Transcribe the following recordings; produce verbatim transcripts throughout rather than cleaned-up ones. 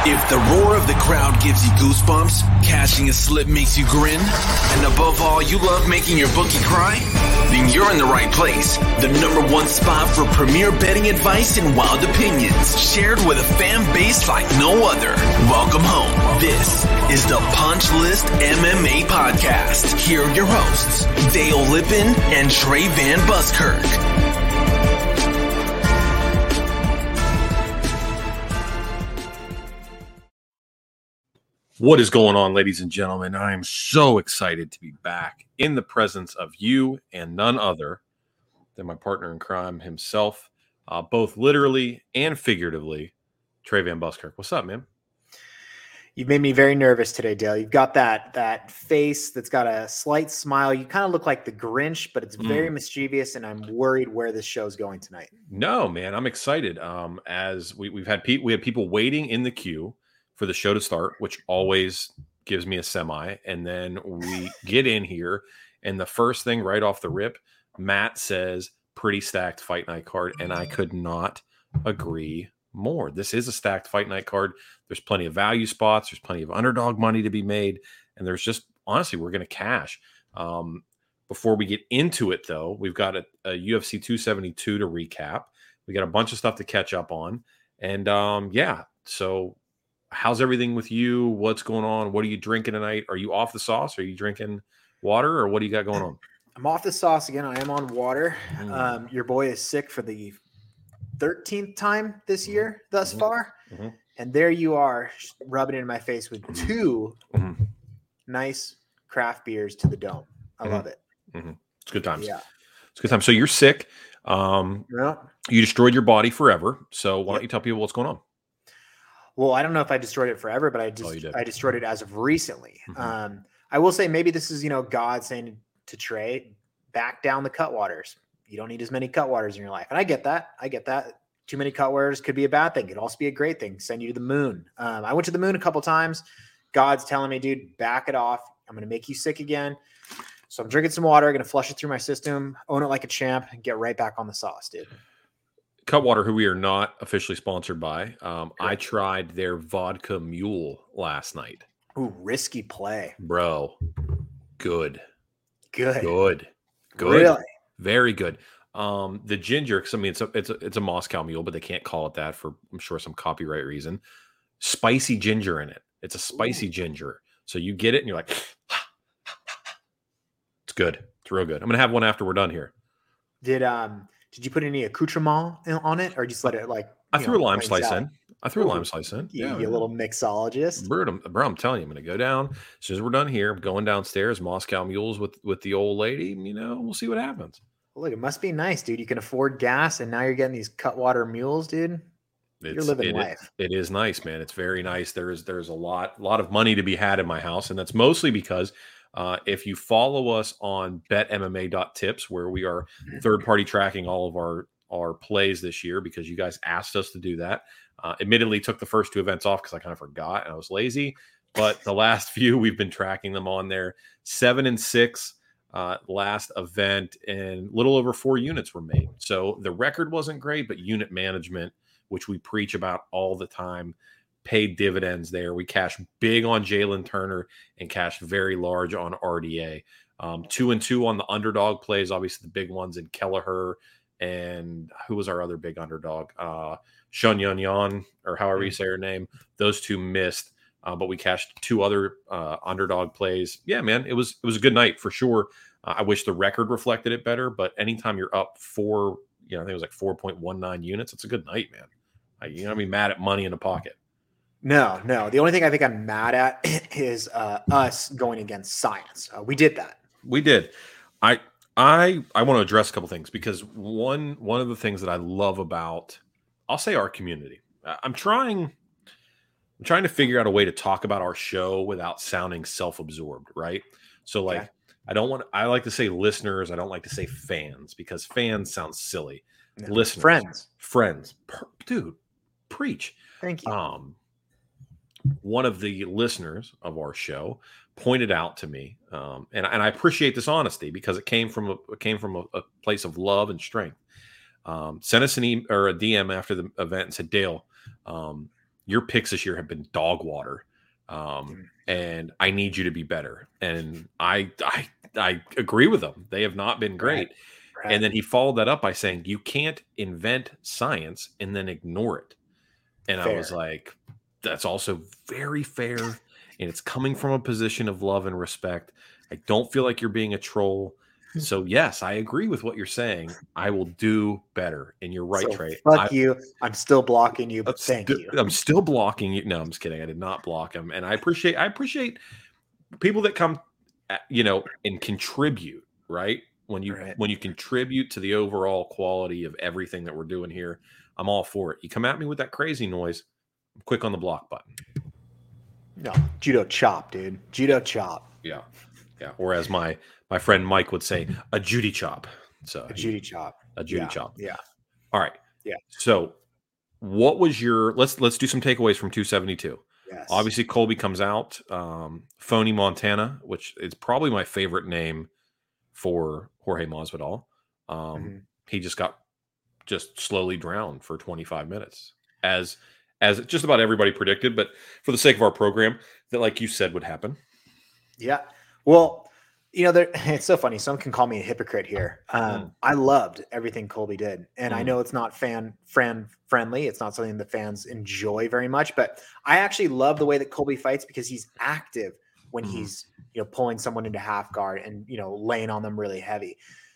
If the roar of the crowd gives you goosebumps, catching a slip makes you grin, and above all, you love making your bookie cry, then you're in the right place. The number one spot for premier betting advice and wild opinions, shared with a fan base like no other. Welcome home. This is the Punch List M M A Podcast. Here are your hosts, Dale Lippin and Trey Van Buskirk. What is going on, ladies and gentlemen? I am so excited to be back in the presence of you and none other than my partner in crime himself, uh, both literally and figuratively, Trey Van Buskirk. What's up, man? You've made me very nervous today, Dale. You've got that that face that's got a slight smile. You kind of look like the Grinch, but it's very mm. mischievous, and I'm worried where this show's going tonight. No, man, I'm excited. Um, as we, we've had pe- we had people waiting in the queue for the show to start, which always gives me a semi. And then we get in here, and the first thing right off the rip, Matt says, pretty stacked fight night card. And I could not agree more. This is a stacked fight night card. There's plenty of value spots. There's plenty of underdog money to be made. And there's just, honestly, we're going to cash. Um, before we get into it, though, we've got a, a U F C two seventy-two to recap. We got a bunch of stuff to catch up on. And um, yeah, so how's everything with you? What's going on? What are you drinking tonight? Are you off the sauce? Are you drinking water, or what do you got going on? I'm off the sauce again. I am on water. Mm. Um, your boy is sick for the thirteenth time this year thus mm-hmm. far. Mm-hmm. And there you are, rubbing it in my face with two mm-hmm. nice craft beers to the dome. I mm-hmm. love it. Mm-hmm. It's good times. Yeah. It's good times. So you're sick. Um, yeah. You destroyed your body forever. So why yep. don't you tell people what's going on? Well, I don't know if I destroyed it forever, but I just oh, I destroyed it as of recently. Mm-hmm. Um, I will say maybe this is, you know, God saying to Trey, back down the cutwaters. You don't need as many cutwaters in your life. And I get that. I get that. Too many cutwaters could be a bad thing. It could also be a great thing. Send you to the moon. Um, I went to the moon a couple times. God's telling me, dude, back it off. I'm going to make you sick again. So I'm drinking some water. I'm going to flush it through my system, own it like a champ, and get right back on the sauce, dude. Cutwater, who we are not officially sponsored by. Um, I tried their vodka mule last night. Ooh, risky play. Bro, good. Good. Good. Good. Really? Very good. Um, the ginger, because I mean, it's a, it's, a, it's a Moscow mule, but they can't call it that for, I'm sure, some copyright reason. Spicy ginger in it. It's a spicy Ooh. ginger. So you get it, and you're like, it's good. It's real good. I'm going to have one after we're done here. Did, um, Did you put any accoutrement on it, or just let it like? I threw know, a lime slice out? in. I threw Ooh, a lime slice in. You, yeah, you a little mixologist. Bro, I'm, bro, I'm telling you, I'm going to go down as soon as we're done here. I'm going downstairs, Moscow mules with with the old lady. You know, we'll see what happens. Well, look, it must be nice, dude. You can afford gas, and now you're getting these cutwater mules, dude. It's, you're living it, life. It, it is nice, man. It's very nice. There is there's a lot lot of money to be had in my house, and that's mostly because. Uh, if you follow us on bet M M A dot tips, where we are third-party tracking all of our our plays this year because you guys asked us to do that. Uh, admittedly, took the first two events off because I kind of forgot and I was lazy. But the last few, we've been tracking them on there. Seven and six uh, last event, and little over four units were made. So the record wasn't great, but unit management, which we preach about all the time, paid dividends there. We cashed big on Jalen Turner and cashed very large on R D A. Um, two and two on the underdog plays, obviously the big ones in Kelleher. And who was our other big underdog? Uh, Shun Yun Yan, or however you say her name. Those two missed, uh, but we cashed two other uh, underdog plays. Yeah, man, it was it was a good night for sure. Uh, I wish the record reflected it better, but anytime you're up four, you know, I think it was like four point one nine units. It's a good night, man. I, you know, be mad at money in the pocket. No, no. The only thing I think I'm mad at is uh, us going against science. Uh, we did that. We did. I. I I want to address a couple things because one one of the things that I love about, I'll say, our community. I'm trying I'm trying to figure out a way to talk about our show without sounding self-absorbed, right? So like, okay. I don't want I like to say listeners, I don't like to say fans because fans sounds silly. No. Listeners, friends, friends, per, dude, preach. Thank you. Um, one of the listeners of our show pointed out to me, um, and, and I appreciate this honesty because it came from a it came from a, a place of love and strength. Um, sent us an e- or a D M after the event and said, Dale, um, your picks this year have been dog water. Um, Mm. and I need you to be better. And I, I, I agree with them. They have not been great. Right. Right. And then he followed that up by saying, you can't invent science and then ignore it. And Fair. I was like, that's also very fair. And it's coming from a position of love and respect. I don't feel like you're being a troll. So yes, I agree with what you're saying. I will do better. And you're right, So Trey. Fuck I, you. I'm still blocking you, but I'm thank sti- you. I'm still blocking you. No, I'm just kidding. I did not block him. And I appreciate, I appreciate people that come, you know, and contribute, right? When you, Right. when you contribute to the overall quality of everything that we're doing here, I'm all for it. You come at me with that crazy noise, I'm quick on the block button. No, judo chop, dude. Judo chop. Yeah. Yeah. Or as my, my friend Mike would say, a Judy chop. So A Judy chop. a Judy Yeah. chop. Yeah. All right. Yeah. So what was your, let's, let's do some takeaways from two seventy-two. Yes. Obviously, Colby comes out. Um, Phony Montana, which is probably my favorite name for Jorge Masvidal. Um, Mm-hmm. He just got just slowly drowned for twenty-five minutes, as as just about everybody predicted. But for the sake of our program, that, like you said, would happen. Yeah. Well, you know, there, it's so funny. Some can call me a hypocrite here. Um, Mm. I loved everything Colby did. And I Mm. know it's not fan friend friendly. It's not something the fans enjoy very much, but I actually love the way that Colby fights because he's active when Mm. he's, you know, pulling someone into half guard and, you know, laying on them really heavy.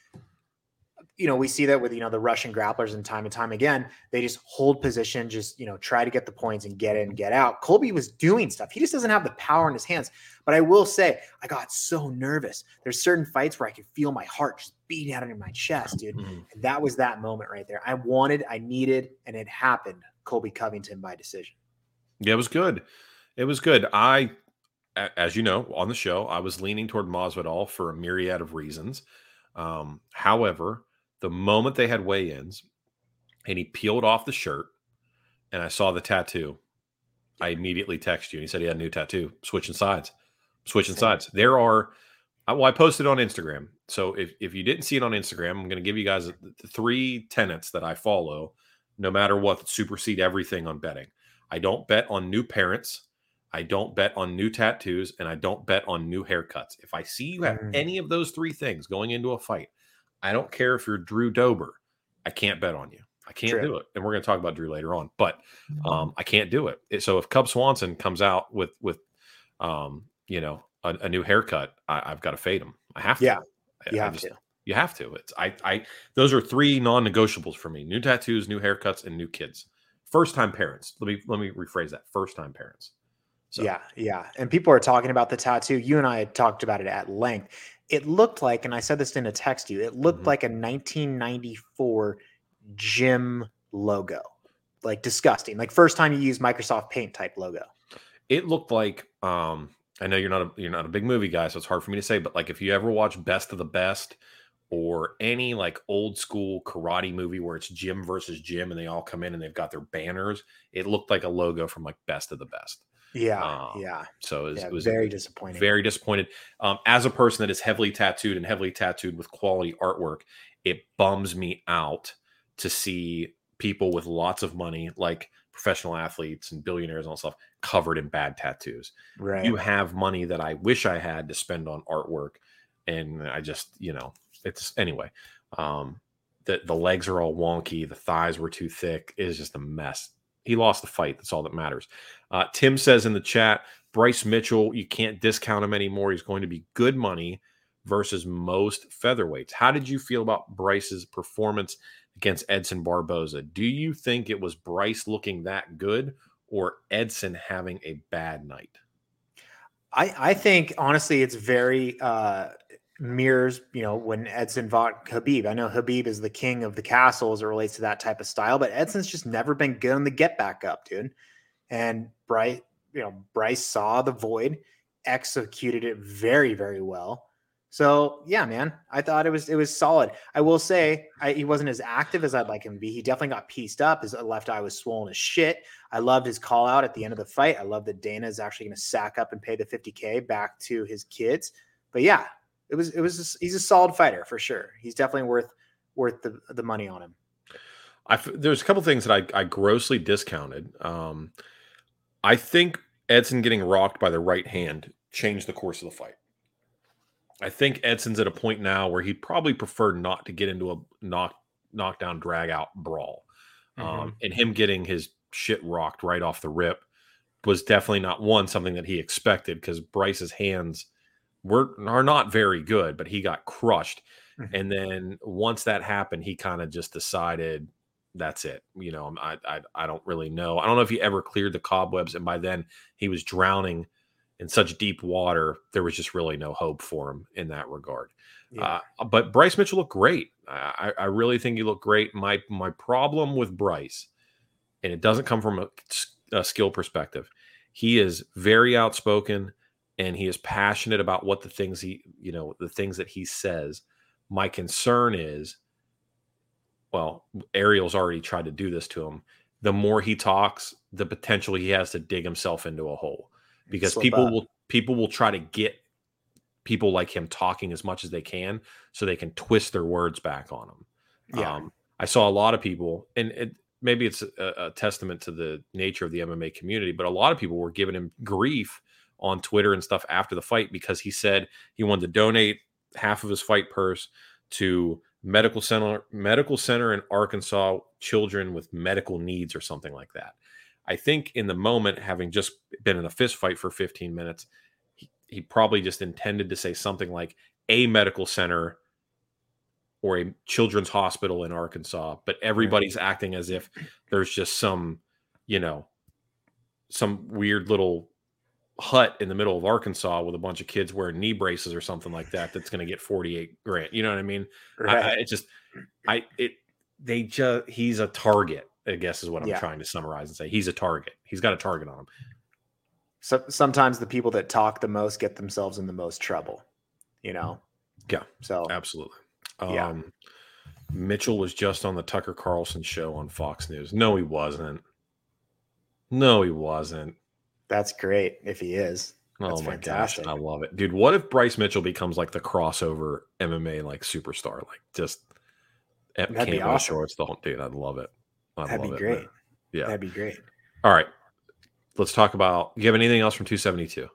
You know, we see that with, you know, the Russian grapplers and time and time again, they just hold position, just, you know, try to get the points and get in, get out. Colby was doing stuff. He just doesn't have the power in his hands. But I will say, I got so nervous. There's certain fights where I could feel my heart just beating out in my chest, dude. Mm. And that was that moment right there. I wanted, I needed, and it happened. Colby Covington by decision. Yeah, it was good. It was good. I, a- as you know, on the show, I was leaning toward Masvidal for a myriad of reasons. Um, however, the moment they had weigh-ins and he peeled off the shirt and I saw the tattoo, I immediately texted you and he said he had a new tattoo, switching sides, switching Same. sides. There are, I- well, I posted on Instagram. So if, if you didn't see it on Instagram, I'm going to give you guys the three tenets that I follow, no matter what, that supersede everything on betting. I don't bet on new parents. I don't bet on new tattoos, and I don't bet on new haircuts. If I see you have Mm. any of those three things going into a fight, I don't care if you're Drew Dober. I can't bet on you. I can't True. do it. And we're going to talk about Drew later on, but um, I can't do it. It- So if Cub Swanson comes out with, with um, you know, a, a new haircut, I, I've got to fade him. I have to. Yeah, I- you I have just- to. You have to. It's I. I. Those are three non-negotiables for me: new tattoos, new haircuts, and new kids. First-time parents. Let me let me rephrase that. First-time parents. So, Yeah, yeah. And people are talking about the tattoo. You and I had talked about it at length. It looked like, and I said this in a text to you, it looked Mhm. like a nineteen ninety-four gym logo. Like disgusting. Like first time you use Microsoft Paint type logo. It looked like. Um, I know you're not a you're not a big movie guy, so it's hard for me to say. But like, if you ever watch Best of the Best, or any like old school karate movie where it's gym versus gym, and they all come in and they've got their banners, it looked like a logo from like Best of the Best. Yeah, Um, yeah. So it was, Yeah, it was very disappointing. very disappointed. Um, as a person that is heavily tattooed and heavily tattooed with quality artwork, it bums me out to see people with lots of money, like professional athletes and billionaires and all stuff, covered in bad tattoos. Right. You have money that I wish I had to spend on artwork, and I just, you know, it's anyway. Um, the the legs are all wonky, the thighs were too thick. It is just a mess. He lost the fight. That's all that matters. Uh, Tim says in the chat, Bryce Mitchell, you can't discount him anymore. He's going to be good money versus most featherweights. How did you feel about Bryce's performance against Edson Barboza? Do you think it was Bryce looking that good or Edson having a bad night? I, I think honestly, it's very uh, mirrors, you know, when Edson fought Habib. I know Habib is the king of the castle as it relates to that type of style, but Edson's just never been good on the get back up, dude. And Bryce, you know, Bryce saw the void, executed it very, very well. So yeah, man, I thought it was it was solid. I will say I, he wasn't as active as I'd like him to be. He definitely got pieced up. His left eye was swollen as shit. I loved his call out at the end of the fight. I love that Dana is actually going to sack up and pay the fifty K back to his kids. But yeah, it was it was just, he's a solid fighter for sure. He's definitely worth worth the the money on him. I there's a couple things that I, I grossly discounted. Um, I think Edson getting rocked by the right hand changed the course of the fight. I think Edson's at a point now where he'd probably prefer not to get into a knock knockdown drag out brawl. Mm-hmm. Um, and him getting his shit rocked right off the rip was definitely not one something that he expected, because Bryce's hands were are not very good, but he got crushed. Mm-hmm. And then once that happened, he kind of just decided that's it. You know, I, I I don't really know. I don't know if he ever cleared the cobwebs, and by then he was drowning in such deep water. There was just really no hope for him in that regard. Yeah. Uh, but Bryce Mitchell looked great. I, I really think he looked great. My my problem with Bryce, and it doesn't come from a, a skill perspective, he is very outspoken and he is passionate about what the things he, you know, the things that he says. My concern is, well, Ariel's already tried to do this to him. The more he talks, the potential he has to dig himself into a hole, because Slip people up. will people will try to get people like him talking as much as they can so they can twist their words back on him. Yeah. Um, I saw a lot of people, and it, maybe it's a, a testament to the nature of the M M A community, but a lot of people were giving him grief on Twitter and stuff after the fight because he said he wanted to donate half of his fight purse to medical center, medical center in Arkansas, children with medical needs or something like that. I think in the moment, having just been in a fist fight for fifteen minutes, he, he probably just intended to say something like a medical center or a children's hospital in Arkansas, but everybody's right. acting as if there's just some, you know, some weird little hut in the middle of Arkansas with a bunch of kids wearing knee braces or something like that that's going to get forty-eight grand. You know what I mean? Right. I, I it just, I, it, they just, he's a target, I guess is what I'm yeah. trying to summarize and say. He's a target. He's got a target on him. So sometimes the people that talk the most get themselves in the most trouble, you know? Yeah. So absolutely. Yeah. Um, Mitchell was just on the Tucker Carlson show on Fox News. No, he wasn't. No, he wasn't. That's great if he is. That's oh my fantastic. gosh, I love it, dude. What if Bryce Mitchell becomes like the crossover M M A like superstar, like just that'd be awesome. Shorts, the whole dude. I'd love it. I'd that'd love be it, great. Man. Yeah, that'd be great. All right, let's talk about. Do you have anything else from two seventy-two?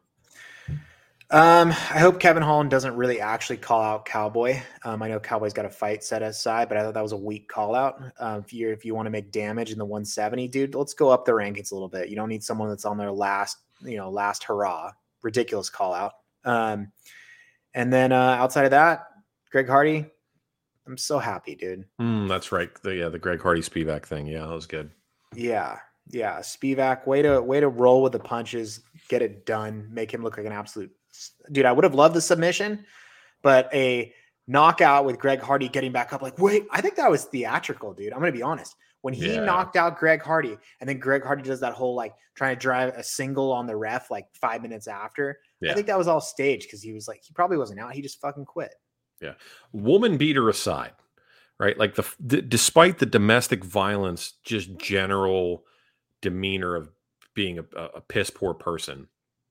Um, I hope Kevin Holland doesn't really actually call out Cowboy. Um, I know Cowboy's got a fight set aside, but I thought that was a weak call out. Um, if you if you want to make damage in the one seventy, dude, let's go up the rankings a little bit. You don't need someone that's on their last, you know, last hurrah. Ridiculous call out. Um, and then uh, outside of that, Greg Hardy, I'm so happy, dude. Mm, that's right. The yeah, the Greg Hardy Spivak thing. Yeah, that was good. Yeah. Yeah. Spivak, way to way to roll with the punches, get it done, make him look like an absolute dude. I would have loved the submission, but a knockout with Greg Hardy getting back up, like, wait, I think that was theatrical, dude. I'm gonna be honest. When he yeah. knocked out Greg Hardy, and then Greg Hardy does that whole like trying to drive a single on the ref like five minutes after, yeah. I think that was all staged because he was like, he probably wasn't out. He just fucking quit. Yeah. Woman beater aside, right? Like the, the despite the domestic violence, just general demeanor of being a, a piss poor person,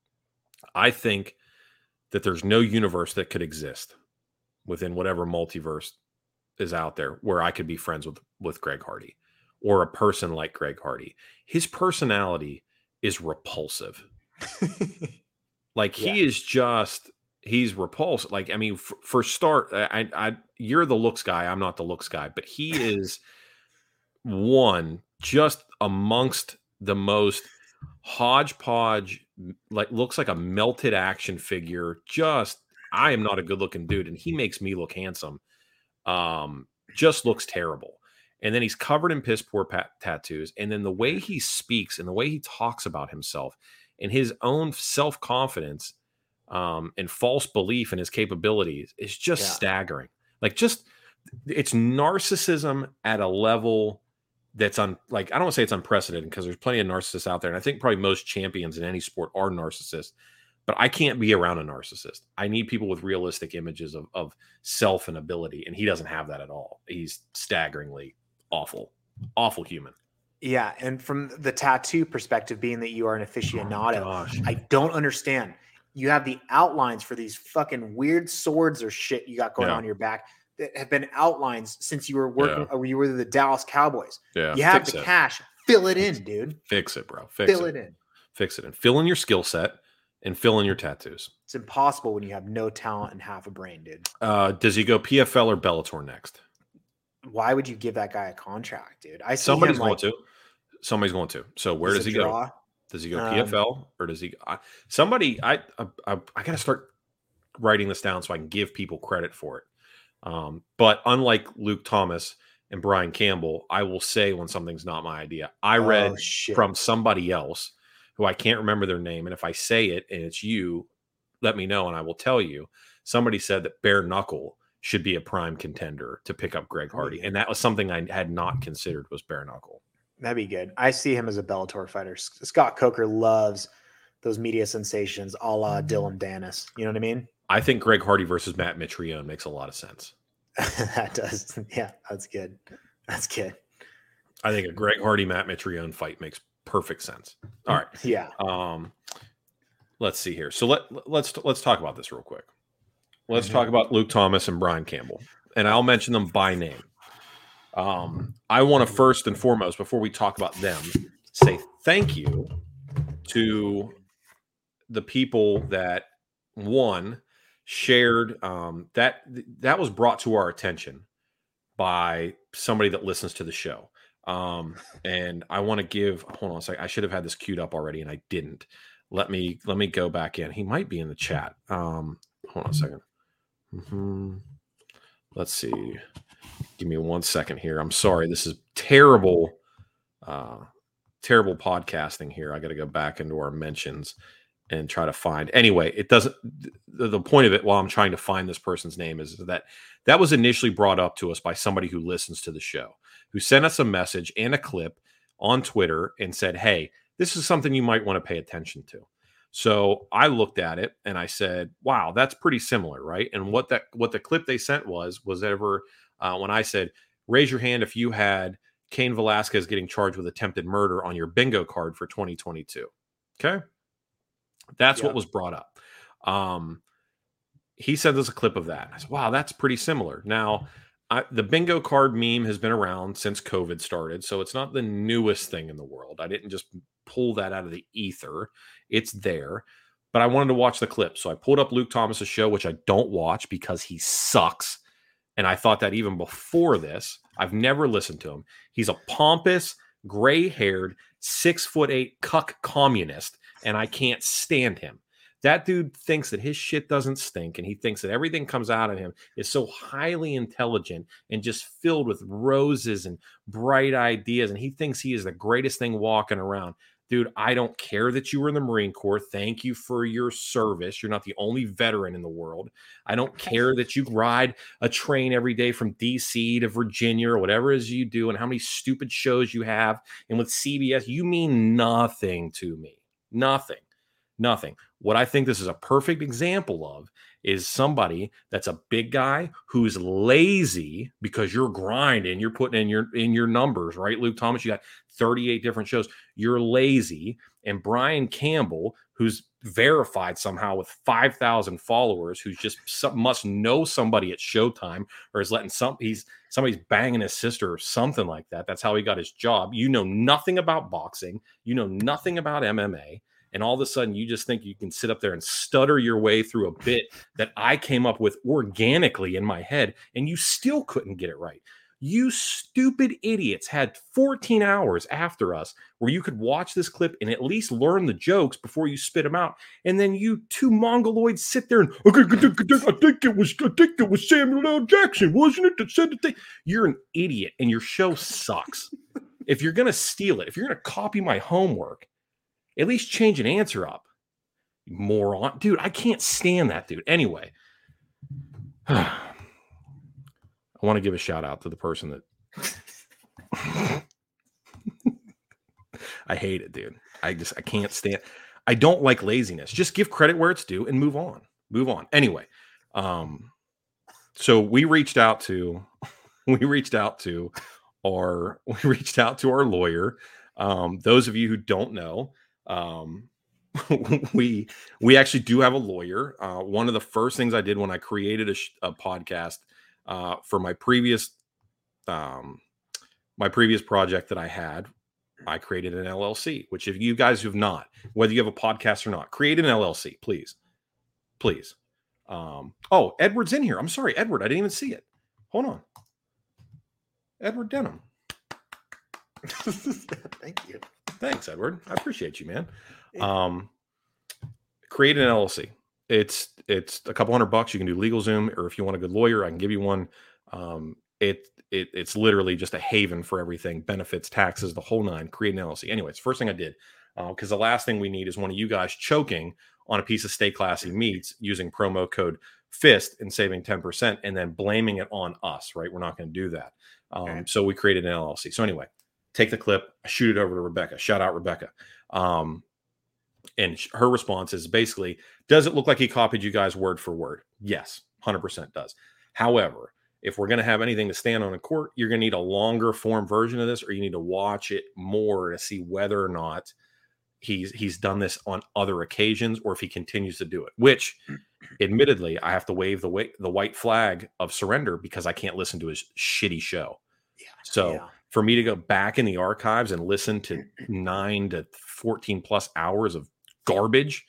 I think that there's no universe that could exist within whatever multiverse is out there where I could be friends with, with Greg Hardy or a person like Greg Hardy. His personality is repulsive. Like yeah. he is just, he's repulsive. Like, I mean, for, for start, I, I, you're the looks guy. I'm not the looks guy, but he is one just amongst the most hodgepodge, like looks like a melted action figure. Just, I am not a good looking dude. And he makes me look handsome. Um, just looks terrible. And then he's covered in piss poor pat- tattoos. And then the way he speaks and the way he talks about himself and his own self-confidence um, and false belief in his capabilities is just yeah. staggering. Like just, it's narcissism at a level that's on, like, I don't want to say it's unprecedented because there's plenty of narcissists out there. And I think probably most champions in any sport are narcissists, but I can't be around a narcissist. I need people with realistic images of, of self and ability. And he doesn't have that at all. He's staggeringly awful, awful human. Yeah. And from the tattoo perspective, being that you are an aficionado, oh, I don't understand. You have the outlines for these fucking weird swords or shit you got going yeah. on your back that have been outlines since you were working yeah. or you were the Dallas Cowboys. Yeah. You have Fix the it. cash. Fill it in, dude. Fix it, bro. Fix Fill it. it in. fix it, and fill in your skill set and fill in your tattoos. It's impossible when you have no talent and half a brain, dude. Uh, does he go P F L or Bellator next? Why would you give that guy a contract, dude? I see Somebody's him going like, to. Somebody's going to. So where does he draw? go? Does he go um, P F L or does he? I, somebody, I, I, I, I got to start writing this down so I can give people credit for it. Um, but unlike Luke Thomas and Brian Campbell, I will say when something's not my idea. I read oh, from somebody else who I can't remember their name, and if I say it and it's you, let me know and I will tell you. Somebody said that Bare Knuckle should be a prime contender to pick up Greg Hardy, and that was something I had not considered was Bare Knuckle. That'd be good. I see him as a Bellator fighter. Scott Coker loves those media sensations a la Dylan Dennis. You know what I mean? I think Greg Hardy versus Matt Mitrione makes a lot of sense. That does. Yeah, that's good. That's good. I think a Greg Hardy, Matt Mitrione fight makes perfect sense. All right. Yeah. Um, let's see here. So let, let's, let's talk about this real quick. Let's mm-hmm. talk about Luke Thomas and Brian Campbell, and I'll mention them by name. Um, I want to first and foremost, before we talk about them, say thank you to the people that one shared um, that that was brought to our attention by somebody that listens to the show. Um, and I want to give, hold on a second. I should have had this queued up already and I didn't. Let me, let me go back in. He might be in the chat. Um, hold on a second. Mm-hmm. Let's see. Give me one second here. I'm sorry. This is terrible, uh, terrible podcasting here. I got to go back into our mentions and try to find. Anyway, it doesn't. The point of it, while I'm trying to find this person's name, is that that was initially brought up to us by somebody who listens to the show, who sent us a message and a clip on Twitter and said, "Hey, this is something you might want to pay attention to." So I looked at it and I said, "Wow, that's pretty similar, right?" And what that what the clip they sent was was ever. Uh, when I said, raise your hand if you had Cain Velasquez getting charged with attempted murder on your bingo card for twenty twenty-two. Okay. That's yep. what was brought up. Um, he sent us a clip of that. I said, wow, that's pretty similar. Now, I, the bingo card meme has been around since COVID started, so it's not the newest thing in the world. I didn't just pull that out of the ether. It's there. But I wanted to watch the clip. So I pulled up Luke Thomas's show, which I don't watch because he sucks. And I thought that even before this, I've never listened to him. He's a pompous, gray-haired, six foot eight cuck communist, and I can't stand him. That dude thinks that his shit doesn't stink, and he thinks that everything comes out of him is so highly intelligent and just filled with roses and bright ideas, and he thinks he is the greatest thing walking around. Dude, I don't care that you were in the Marine Corps. Thank you for your service. You're not the only veteran in the world. I don't care that you ride a train every day from D C to Virginia or whatever it is you do and how many stupid shows you have. And with C B S, you mean nothing to me. Nothing. Nothing. What I think this is a perfect example of is somebody that's a big guy who's lazy because you're grinding, you're putting in your in your numbers, right? Luke Thomas, you got thirty-eight different shows. You're lazy. And Brian Campbell, who's verified somehow with five thousand followers, who's just some, must know somebody at Showtime or is letting some he's somebody's banging his sister or something like that. That's how he got his job. You know nothing about boxing. You know nothing about M M A. And all of a sudden, you just think you can sit up there and stutter your way through a bit that I came up with organically in my head, and you still couldn't get it right. You stupid idiots had fourteen hours after us where you could watch this clip and at least learn the jokes before you spit them out. And then you two mongoloids sit there and, okay, I think it was, I think it was Samuel L. Jackson, wasn't it, that said the thing? You're an idiot, and your show sucks. If you're going to steal it, if you're going to copy my homework, at least change an answer up. Moron. Dude, I can't stand that dude. Anyway, I want to give a shout out to the person that I hate it, dude. I just, I can't stand. I don't like laziness. Just give credit where it's due and move on. Move on. Anyway, um, so we reached out to, we reached out to our, we reached out to our lawyer. Um, those of you who don't know, Um, we we actually do have a lawyer. Uh, one of the first things I did when I created a, sh- a podcast uh, for my previous um, my previous project that I had, I created an L L C, which if you guys have not, whether you have a podcast or not, create an L L C, please. Please. Um, oh, Edward's in here. I'm sorry, Edward. I didn't even see it. Hold on. Edward Denham. Thank you. Thanks, Edward. I appreciate you, man. Um, create an L L C. It's it's a couple hundred bucks. You can do LegalZoom, or if you want a good lawyer, I can give you one. Um, it it it's literally just a haven for everything, benefits, taxes, the whole nine. Create an L L C. Anyways, first thing I did, because uh, the last thing we need is one of you guys choking on a piece of Stay Classy meats using promo code FIST and saving ten percent, and then blaming it on us. Right? We're not going to do that. Um, okay. So we created an L L C. So anyway, take the clip, shoot it over to Rebecca. Shout out Rebecca. Um, and her response is basically, does it look like he copied you guys word for word? Yes, one hundred percent does. However, if we're going to have anything to stand on in court, you're going to need a longer form version of this, or you need to watch it more to see whether or not he's he's done this on other occasions, or if he continues to do it, which admittedly, I have to wave the way, the white flag of surrender because I can't listen to his shitty show. Yeah. So yeah. for me to go back in the archives and listen to nine to fourteen plus hours of garbage,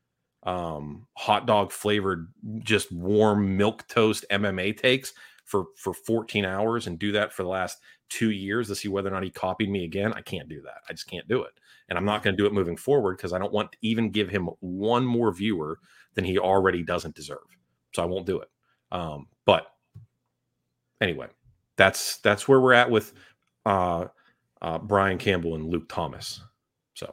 um, hot dog flavored, just warm milk toast M M A takes for, for fourteen hours and do that for the last two years to see whether or not he copied me again. I can't do that. I just can't do it. And I'm not going to do it moving forward because I don't want to even give him one more viewer than he already doesn't deserve. So I won't do it. Um, but anyway, that's, that's where we're at with, uh, uh, Brian Campbell and Luke Thomas. So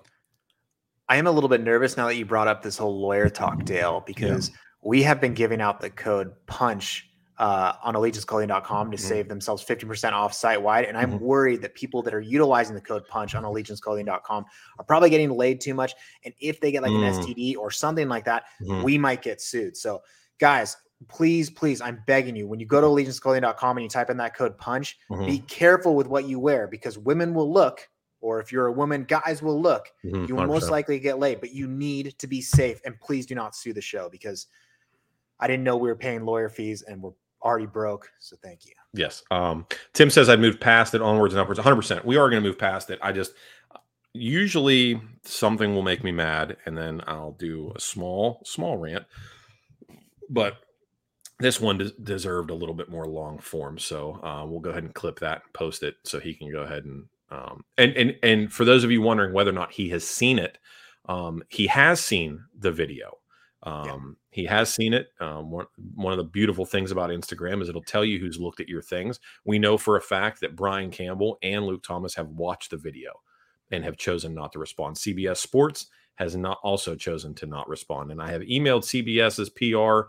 I am a little bit nervous now that you brought up this whole lawyer talk, Dale, because yeah. we have been giving out the code PUNCH uh, on allegiance clothing dot com to mm-hmm. save themselves fifty percent off site wide. And I'm mm-hmm. worried that people that are utilizing the code PUNCH on allegiance clothing dot com are probably getting laid too much. And if they get like mm. an S T D or something like that, mm-hmm. we might get sued. So guys, please, please, I'm begging you, when you go to allegiance clothing dot com and you type in that code PUNCH, mm-hmm. be careful with what you wear, because women will look, or if you're a woman, guys will look. Mm-hmm. You will most likely get laid, but you need to be safe. And please do not sue the show, because I didn't know we were paying lawyer fees and we're already broke. So thank you. Yes. Um, Tim says I'd moved past it, onwards and upwards. one hundred percent. We are going to move past it. I just, usually something will make me mad and then I'll do a small, small rant. But this one des- deserved a little bit more long form. So uh, we'll go ahead and clip that and post it so he can go ahead and, um, and, and, and for those of you wondering whether or not he has seen it, um, he has seen the video. Um, yeah. He has seen it. Um, one, one of the beautiful things about Instagram is it'll tell you who's looked at your things. We know for a fact that Brian Campbell and Luke Thomas have watched the video and have chosen not to respond. C B S Sports has not also chosen to not respond. And I have emailed CBS's P R.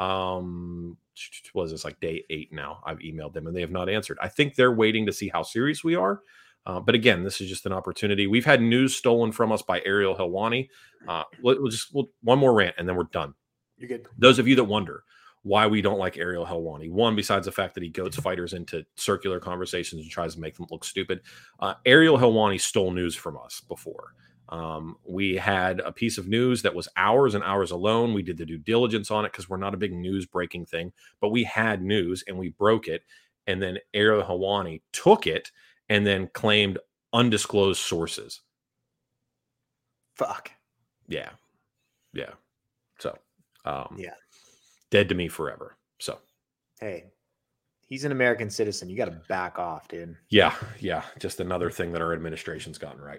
Um, what is this, like day eight now? I've emailed them and they have not answered. I think they're waiting to see how serious we are. Uh, but again, this is just an opportunity. We've had news stolen from us by Ariel Helwani. Uh, we'll, we'll just we'll, one more rant and then we're done. You're good. Those of you that wonder why we don't like Ariel Helwani, one, besides the fact that he goats fighters into circular conversations and tries to make them look stupid, uh, Ariel Helwani stole news from us before. Um, we had a piece of news that was hours and hours alone. We did the due diligence on it because we're not a big news breaking thing, but we had news and we broke it. And then Ariel Helwani took it and then claimed undisclosed sources. Fuck. Yeah. Yeah. So, um, yeah. Dead to me forever. So, hey, he's an American citizen. You got to back off, dude. Yeah. Yeah. Just another thing that our administration's gotten right.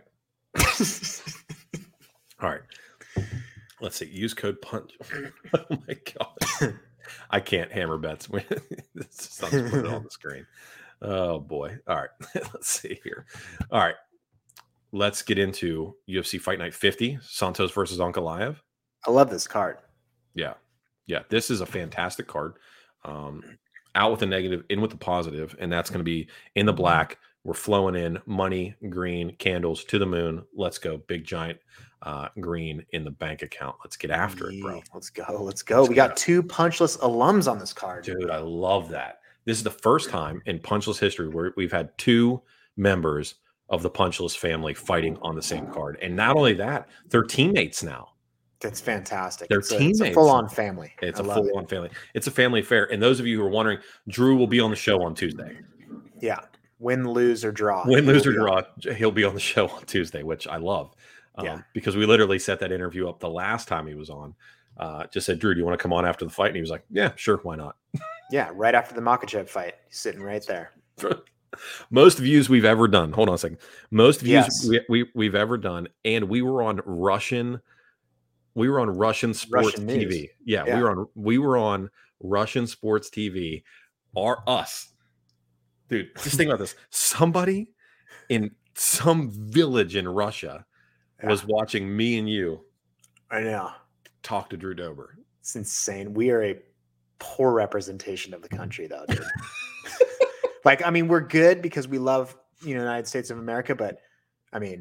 All right. Let's see. Use code PUNCH. Oh my God. I can't hammer bets. Let's put it on the screen. Oh boy. All right. Let's see here. All right. Let's get into U F C Fight Night fifty, Santos versus Ankalaev. I love this card. Yeah. Yeah. This is a fantastic card. Um, out with the negative, in with the positive, and that's going to be in the black. We're flowing in money, green, candles to the moon. Let's go. Big giant uh, green in the bank account. Let's get after yeah, it, bro. Let's go. Let's go. Let's we got two punchless alums on this card. Dude, I love that. This is the first time in Punchless history where we've had two members of the Punchless family fighting on the same card. And not only that, they're teammates now. That's fantastic. They're it's teammates. A, it's a full-on family. It's I a full-on it. family. It's a family affair. And those of you who are wondering, Drew will be on the show on Tuesday. Yeah. Win, lose, or draw. Win, lose, or draw. He'll be on the show on Tuesday, which I love. Um, yeah. Because we literally set that interview up the last time he was on. Uh, just said, Drew, do you want to come on after the fight? And he was like, yeah, sure. Why not? Yeah. Right after the Makhachev fight. He's sitting right there. Most views we've ever done. Hold on a second. Most views yes. we, we, we've ever done. And we were on Russian. We were on Russian sports Russian T V. Yeah, yeah. We were on, we were on Russian sports T V. Are us. Dude, just think about this. Somebody in some village in Russia yeah. was watching me and you. I know. Talk to Drew Dober. It's insane. We are a poor representation of the country, though, dude. Like, I mean, we're good because we love, you know, United States of America, but I mean,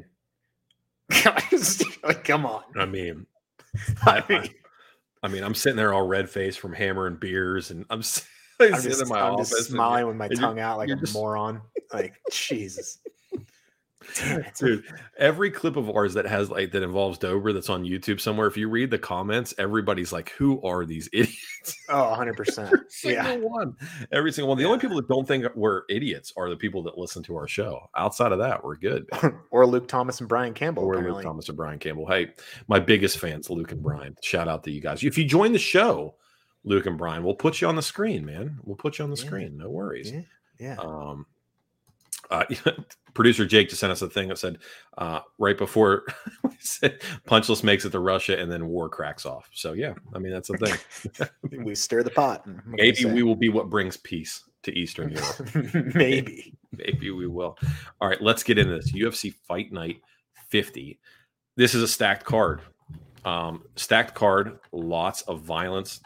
like, come on. I mean, I mean, I mean, I'm sitting there all red faced from hammering beers, and I'm, I'm I'm just, in my I'm office just smiling with my tongue out like a just... moron. Like, Jesus. Damn it. Dude, every clip of ours that has like that involves Dober that's on YouTube somewhere, if you read the comments, everybody's like, who are these idiots? Oh, one hundred percent. Every single yeah. one. Every single one. The yeah. only people that don't think we're idiots are the people that listen to our show. Outside of that, we're good. Or Luke Thomas and Brian Campbell. Or apparently. Luke Thomas and Brian Campbell. Hey, my biggest fans, Luke and Brian. Shout out to you guys. If you join the show, Luke and Brian, we'll put you on the screen, man. We'll put you on the yeah. screen. No worries. Yeah. yeah. Um, Uh, producer Jake just sent us a thing that said uh, right before we said Punchless makes it to Russia and then war cracks off. So yeah, I mean that's the thing. We stir the pot. Maybe we will be what brings peace to Eastern Europe. Maybe, maybe we will. All right, let's get into this U F C Fight Night fifty. This is a stacked card. Um, stacked card, lots of violence.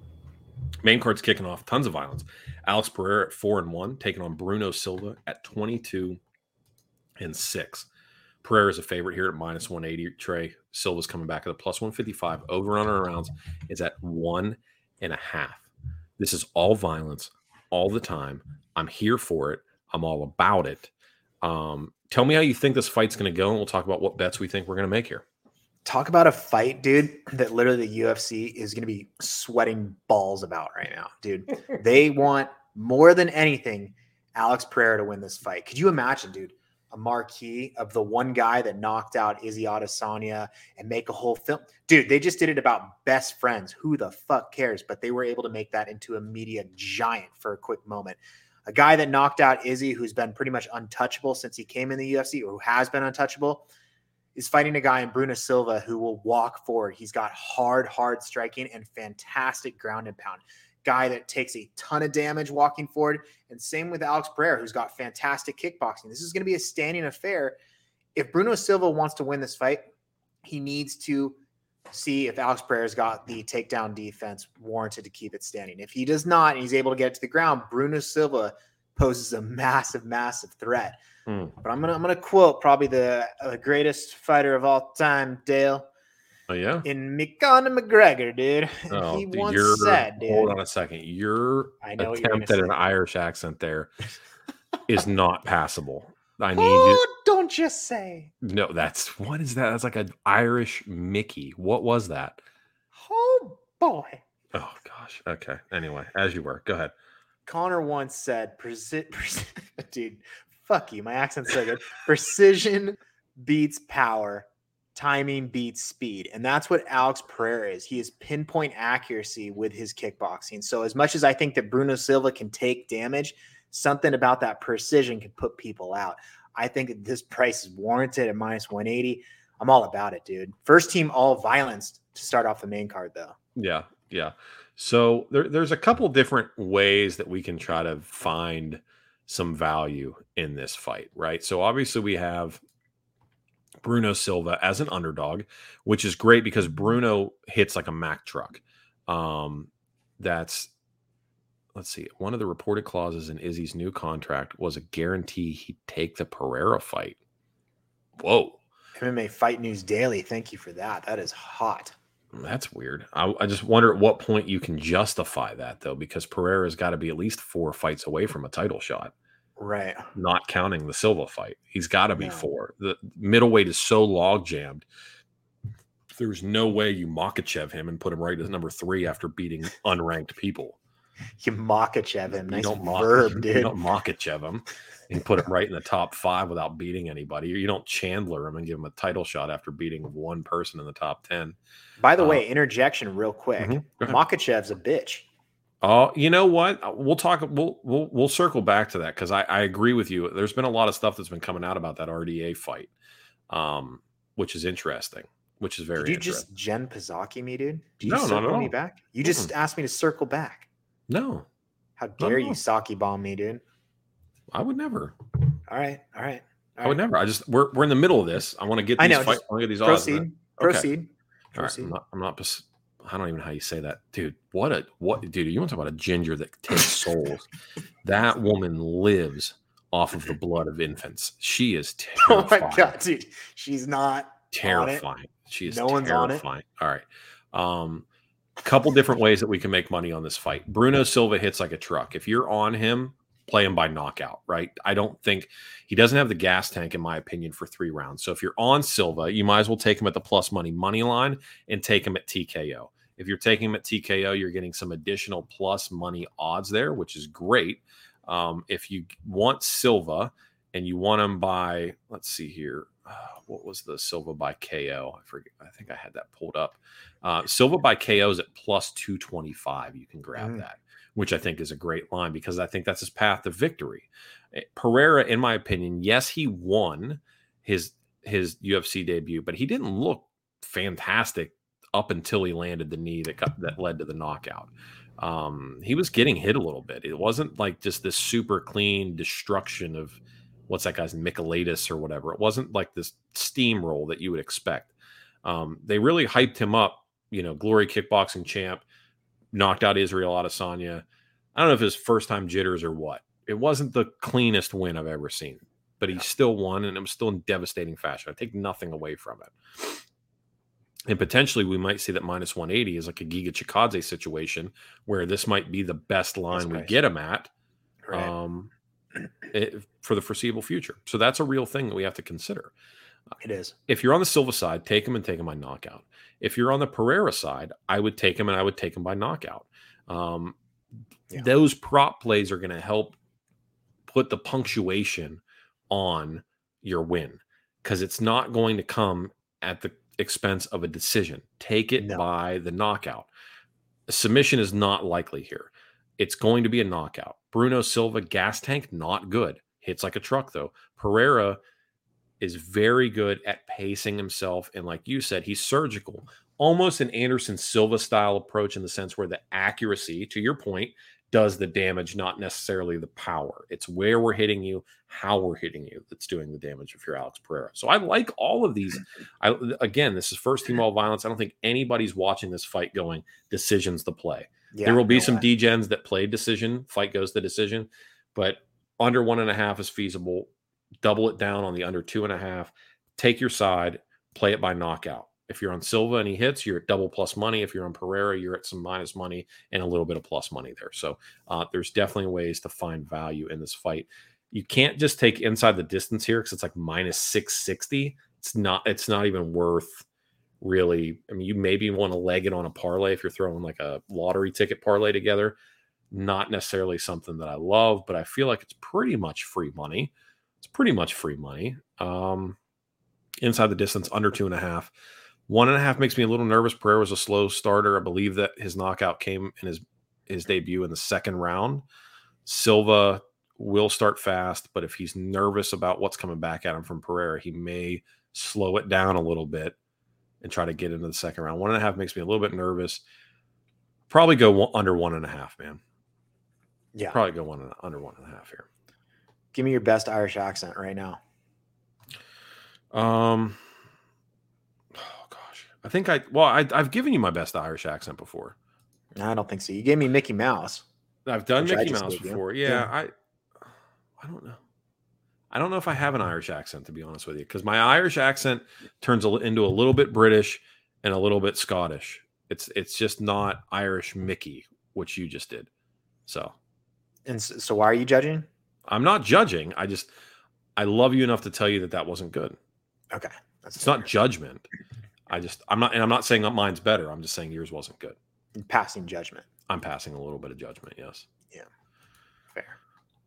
Main card's kicking off, tons of violence. Alex Pereira at four and one, taking on Bruno Silva at twenty-two and six. Pereira is a favorite here at minus one eighty. Trey Silva's coming back at a plus one fifty-five. Over and under rounds is at one and a half. This is all violence, all the time. I'm here for it. I'm all about it. Um, tell me how you think this fight's going to go, and we'll talk about what bets we think we're going to make here. Talk about a fight, dude, that literally the U F C is going to be sweating balls about right now, dude. They want more than anything Alex Pereira to win this fight. Could you imagine, dude, a marquee of the one guy that knocked out Izzy Adesanya and make a whole film? Dude, they just did it about best friends. Who the fuck cares? But they were able to make that into a media giant for a quick moment. A guy that knocked out Izzy, who's been pretty much untouchable since he came in the U F C, or who has been untouchable, is fighting a guy in Bruno Silva who will walk forward. He's got hard, hard striking and fantastic ground and pound. Guy that takes a ton of damage walking forward. And same with Alex Pereira, who's got fantastic kickboxing. This is going to be a standing affair. If Bruno Silva wants to win this fight, he needs to see if Alex Pereira's got the takedown defense warranted to keep it standing. If he does not, and he's able to get it to the ground, Bruno Silva poses a massive, massive threat. Mm. But I'm gonna I'm gonna quote probably the uh, greatest fighter of all time, Dale. Oh yeah, in Conor McGregor, dude. Oh, he dude, once said, dude. Hold on a second. Your I know attempt at an Irish accent there is not passable. I need oh, you. Don't just say. No, that's what is that? That's like an Irish Mickey. What was that? Oh boy. Oh gosh. Okay. Anyway, as you were. Go ahead. Conor once said, Preci- Preci- dude. Fuck you. My accent's so good. Precision beats power. Timing beats speed. And that's what Alex Pereira is. He is pinpoint accuracy with his kickboxing. So as much as I think that Bruno Silva can take damage, something about that precision can put people out. I think that this price is warranted at minus one eighty. I'm all about it, dude. First team all violence to start off the main card, though. Yeah. Yeah. So there, there's a couple different ways that we can try to find some value in this fight, right? So obviously we have Bruno Silva as an underdog, which is great because Bruno hits like a Mack truck. Um, that's, let's see, one of the reported clauses in Izzy's new contract was a guarantee he'd take the Pereira fight. Whoa. M M A Fight News Daily. Thank you for that. That is hot. That's weird. I, I just wonder at what point you can justify that, though, because Pereira's got to be at least four fights away from a title shot. Right. Not counting the Silva fight. He's got to be yeah. four. The middleweight is so log jammed. There's no way you Makhachev him and put him right as number three after beating unranked people. You Makhachev him. Nice don't verb, mock, dude. You don't Makhachev him. and put him right in the top five without beating anybody. You don't Chandler him and give him a title shot after beating one person in the top ten. By the uh, way, interjection real quick. Mm-hmm. Makhachev's a bitch. Oh, you know what? We'll talk. We'll we'll we'll circle back to that because I, I agree with you. There's been a lot of stuff that's been coming out about that R D A fight, um, which is interesting. Which is very. Did you just Jen Pizzacchi me, dude? Did you no, circle no, me back? You just mm-hmm. asked me to circle back. No. How dare you Saki bomb me, dude? I would never. All right, all right. All right. I would never. I just we're we're in the middle of this. I want to get these. I know. Fight, I want to get these proceed. Odds, proceed. Okay. Proceed. All right. I'm not. I'm not. I don't even know how you say that, dude. What a what, dude? You want to talk about a ginger that takes souls? That woman lives off of the blood of infants. She is terrifying. Oh my god, dude! She's not terrifying. She is no terrifying. One's on it. All right. Um, couple different ways that we can make money on this fight. Bruno Silva hits like a truck. If you're on him, play him by knockout, right? I don't think he doesn't have the gas tank, in my opinion, for three rounds. So if you're on Silva, you might as well take him at the plus money money line and take him at T K O. If you're taking him at T K O, you're getting some additional plus money odds there, which is great. Um, if you want Silva and you want him by, let's see here, uh, what was the Silva by K O? I forget. I think I had that pulled up. Uh, Silva by K O is at plus two twenty-five. You can grab mm. that, which I think is a great line because I think that's his path to victory. Pereira, in my opinion, yes, he won his his U F C debut, but he didn't look fantastic up until he landed the knee that got, that led to the knockout. Um, he was getting hit a little bit. It wasn't like just this super clean destruction of what's that guy's Michaelatus or whatever. It wasn't like this steamroll that you would expect. Um, they really hyped him up, you know, Glory kickboxing champ, knocked out Israel Adesanya. I don't know if his first time jitters or what. It wasn't the cleanest win I've ever seen, but he still won, and it was still in devastating fashion. I take nothing away from it. And potentially we might see that minus one eighty is like a Giga Chikadze situation where this might be the best line we get him at right. um, it, for the foreseeable future. So that's a real thing that we have to consider. It is. If you're on the Silva side, take him and take him by knockout. If you're on the Pereira side, I would take him and I would take him by knockout. Um, yeah. Those prop plays are going to help put the punctuation on your win because it's not going to come at the expense of a decision. Take it no. by the knockout. A submission is not likely here. It's going to be a knockout. Bruno Silva, gas tank, not good. Hits like a truck, though. Pereira is very good at pacing himself. And like you said, he's surgical. Almost an Anderson Silva style approach in the sense where the accuracy, to your point, does the damage, not necessarily the power. It's where we're hitting you, how we're hitting you that's doing the damage if you're Alex Pereira. So I like all of these. I, again, this is first team all violence. I don't think anybody's watching this fight going, decisions the play. Yeah, there will be no some way. D-gens that play decision, fight goes to decision, but under one and a half is feasible. Double it down on the under two and a half. Take your side, play it by knockout. If you're on Silva and he hits, you're at double plus money. If you're on Pereira, you're at some minus money and a little bit of plus money there. So uh, there's definitely ways to find value in this fight. You can't just take inside the distance here because it's like minus six sixty. It's not. It's not even worth really. I mean, you maybe want to leg it on a parlay if you're throwing like a lottery ticket parlay together. Not necessarily something that I love, but I feel like it's pretty much free money. It's pretty much free money. Um, inside the distance, under two and a half. One and a half makes me a little nervous. Pereira was a slow starter. I believe that his knockout came in his, his debut in the second round. Silva will start fast, but if he's nervous about what's coming back at him from Pereira, he may slow it down a little bit and try to get into the second round. One and a half makes me a little bit nervous. Probably go one, under one and a half, man. Yeah. Probably go one and, under one and a half here. Give me your best Irish accent right now. Um... I think I, well, I, I've given you my best Irish accent before. I don't think so. You gave me Mickey Mouse. I've done Mickey Mouse before. Yeah, yeah. I, I don't know. I don't know if I have an Irish accent, to be honest with you, because my Irish accent turns into a little bit British and a little bit Scottish. It's, it's just not Irish Mickey, which you just did. So, and so, so why are you judging? I'm not judging. I just, I love you enough to tell you that that wasn't good. Okay. That's it's not judgment. I just, I'm not, and I'm not saying that mine's better. I'm just saying yours wasn't good. Passing judgment. I'm passing a little bit of judgment. Yes. Yeah. Fair.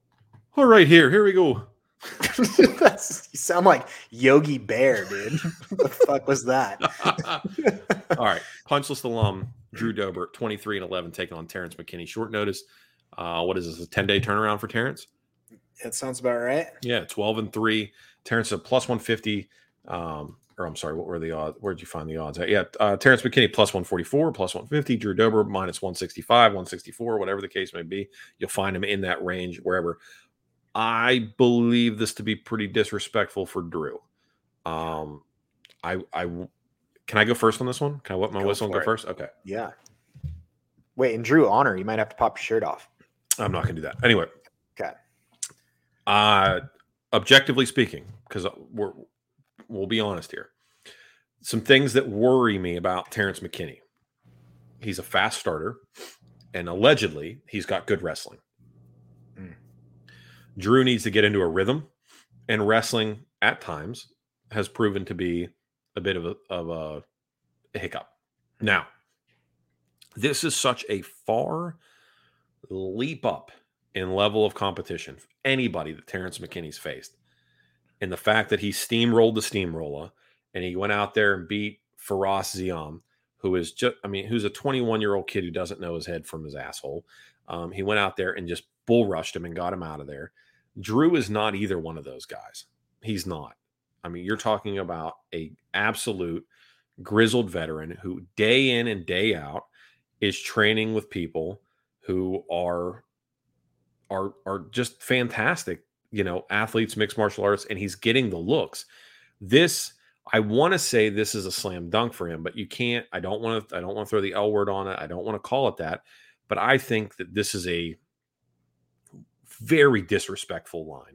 All right, here, here we go. That's, you sound like Yogi Bear, dude. What the fuck was that? All right, Punchlist alum Drew Dober, twenty-three and eleven, taking on Terrence McKinney. Short notice. Uh, what is this? A ten-day turnaround for Terrence? That sounds about right. Yeah, twelve and three. Terrence a plus one fifty. Um, or I'm sorry, what were the odds? Where'd you find the odds at? Yeah, uh, Terrence McKinney plus one forty-four, plus one fifty. Drew Dober minus one sixty-five, one sixty-four, whatever the case may be. You'll find him in that range wherever. I believe this to be pretty disrespectful for Drew. Um, I, I, can I go first on this one? Can I wet my go whistle and go it. first? Okay. Yeah. Wait, in Drew honor, you might have to pop your shirt off. I'm not going to do that. Anyway. Okay. Uh, objectively speaking, because we're, we'll be honest here. Some things that worry me about Terrence McKinney. He's a fast starter, and allegedly he's got good wrestling. Mm. Drew needs to get into a rhythm, and wrestling at times has proven to be a bit of a, of a, a hiccup. Now, this is such a far leap up in level of competition for anybody that Terrence McKinney's faced. And the fact that he steamrolled the steamroller and he went out there and beat Faraz Ziam, who is just, I mean, who's a twenty-one-year-old kid who doesn't know his head from his asshole. Um, he went out there and just bull rushed him and got him out of there. Drew is not either one of those guys. He's not. I mean, you're talking about a absolute grizzled veteran who day in and day out is training with people who are are are just fantastic, you know, athletes, mixed martial arts, and he's getting the looks. This, I want to say this is a slam dunk for him, but you can't, I don't want to, I don't want to throw the L word on it. I don't want to call it that, but I think that this is a very disrespectful line.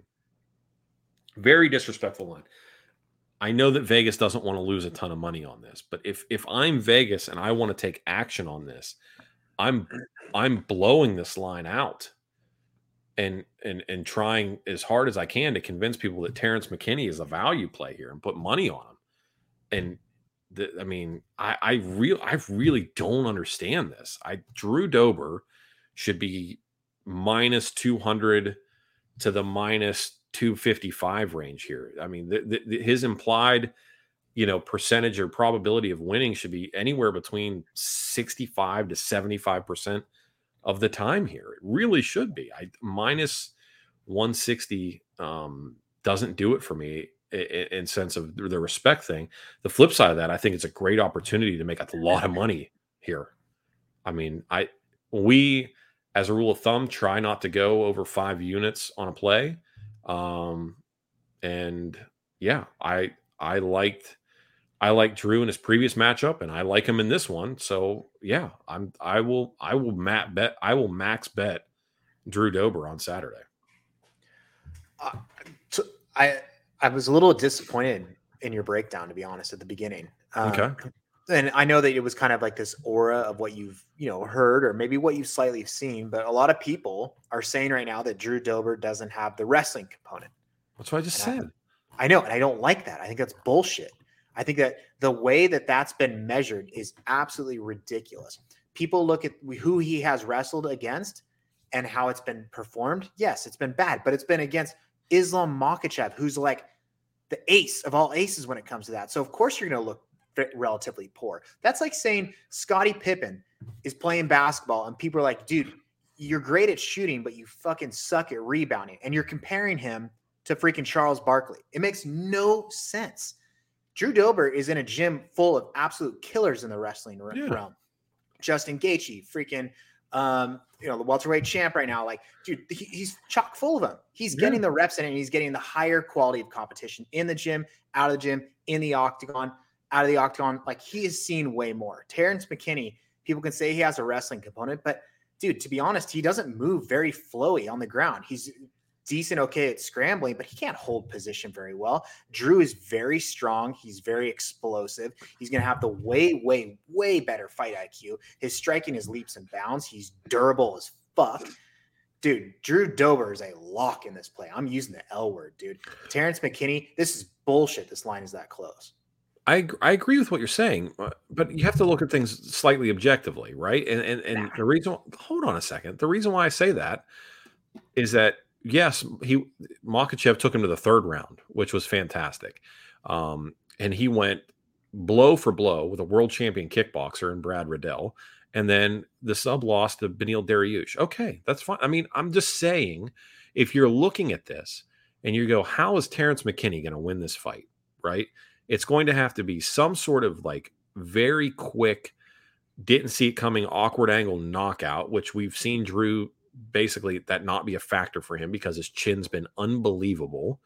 Very disrespectful line. I know that Vegas doesn't want to lose a ton of money on this, but if if I'm Vegas and I want to take action on this, I'm I'm blowing this line out and and and trying as hard as I can to convince people that Terrence McKinney is a value play here and put money on him. And the, I mean, I I real I really don't understand this. I Drew Dober should be minus two hundred to the minus two fifty-five range here. I mean, the, the, his implied, you know, percentage or probability of winning should be anywhere between sixty-five to seventy-five percent of the time here. It really should be. I minus one sixty um, doesn't do it for me in, in sense of the respect thing. The flip side of that, I think it's a great opportunity to make a lot of money here. I mean, I we as a rule of thumb try not to go over five units on a play. Um, and yeah, I, I liked, I liked Drew in his previous matchup and I like him in this one. So yeah, I'm, I will, I will mat bet, I will max bet Drew Dober on Saturday. Uh, so I, I was a little disappointed in your breakdown, to be honest, at the beginning. Um, okay. And I know that it was kind of like this aura of what you've, you know, heard or maybe what you've slightly seen, but a lot of people are saying right now that Drew Dober doesn't have the wrestling component. That's what I just and said. I, I know. And I don't like that. I think that's bullshit. I think that the way that that's been measured is absolutely ridiculous. People look at who he has wrestled against and how it's been performed. Yes, it's been bad, but it's been against Islam Makhachev, who's like the ace of all aces when it comes to that. So of course you're going to look relatively poor. That's like saying Scottie Pippen is playing basketball and people are like, dude, you're great at shooting, but you fucking suck at rebounding. And you're comparing him to freaking Charles Barkley. It makes no sense. Drew Dober is in a gym full of absolute killers in the wrestling yeah. realm. Justin Gaethje, freaking, um, you know, the welterweight champ right now. Like, dude, he, he's chock full of them. He's yeah. getting the reps in it and he's getting the higher quality of competition in the gym, out of the gym, in the octagon. Out of the octagon, like he has seen way more. Terrence McKinney, people can say he has a wrestling component, but dude, to be honest, he doesn't move very flowy on the ground. He's decent, okay at scrambling, but he can't hold position very well. Drew is very strong. He's very explosive. He's going to have the way, way, way better fight I Q. His striking is leaps and bounds. He's durable as fuck. Dude, Drew Dober is a lock in this play. I'm using the L word, dude. Terrence McKinney, this is bullshit. This line is that close. I I agree with what you're saying, but you have to look at things slightly objectively, right? And and and the reason, hold on a second, the reason why I say that is that yes, he Makhachev took him to the third round, which was fantastic. Um, and he went blow for blow with a world champion kickboxer in Brad Riddell. And then the sub lost to Beneil Dariush. Okay, that's fine. I mean, I'm just saying, if you're looking at this and you go, how is Terrence McKinney going to win this fight, right? It's going to have to be some sort of like very quick, didn't see it coming, awkward angle knockout, which we've seen Drew basically that not be a factor for him because his chin's been unbelievable,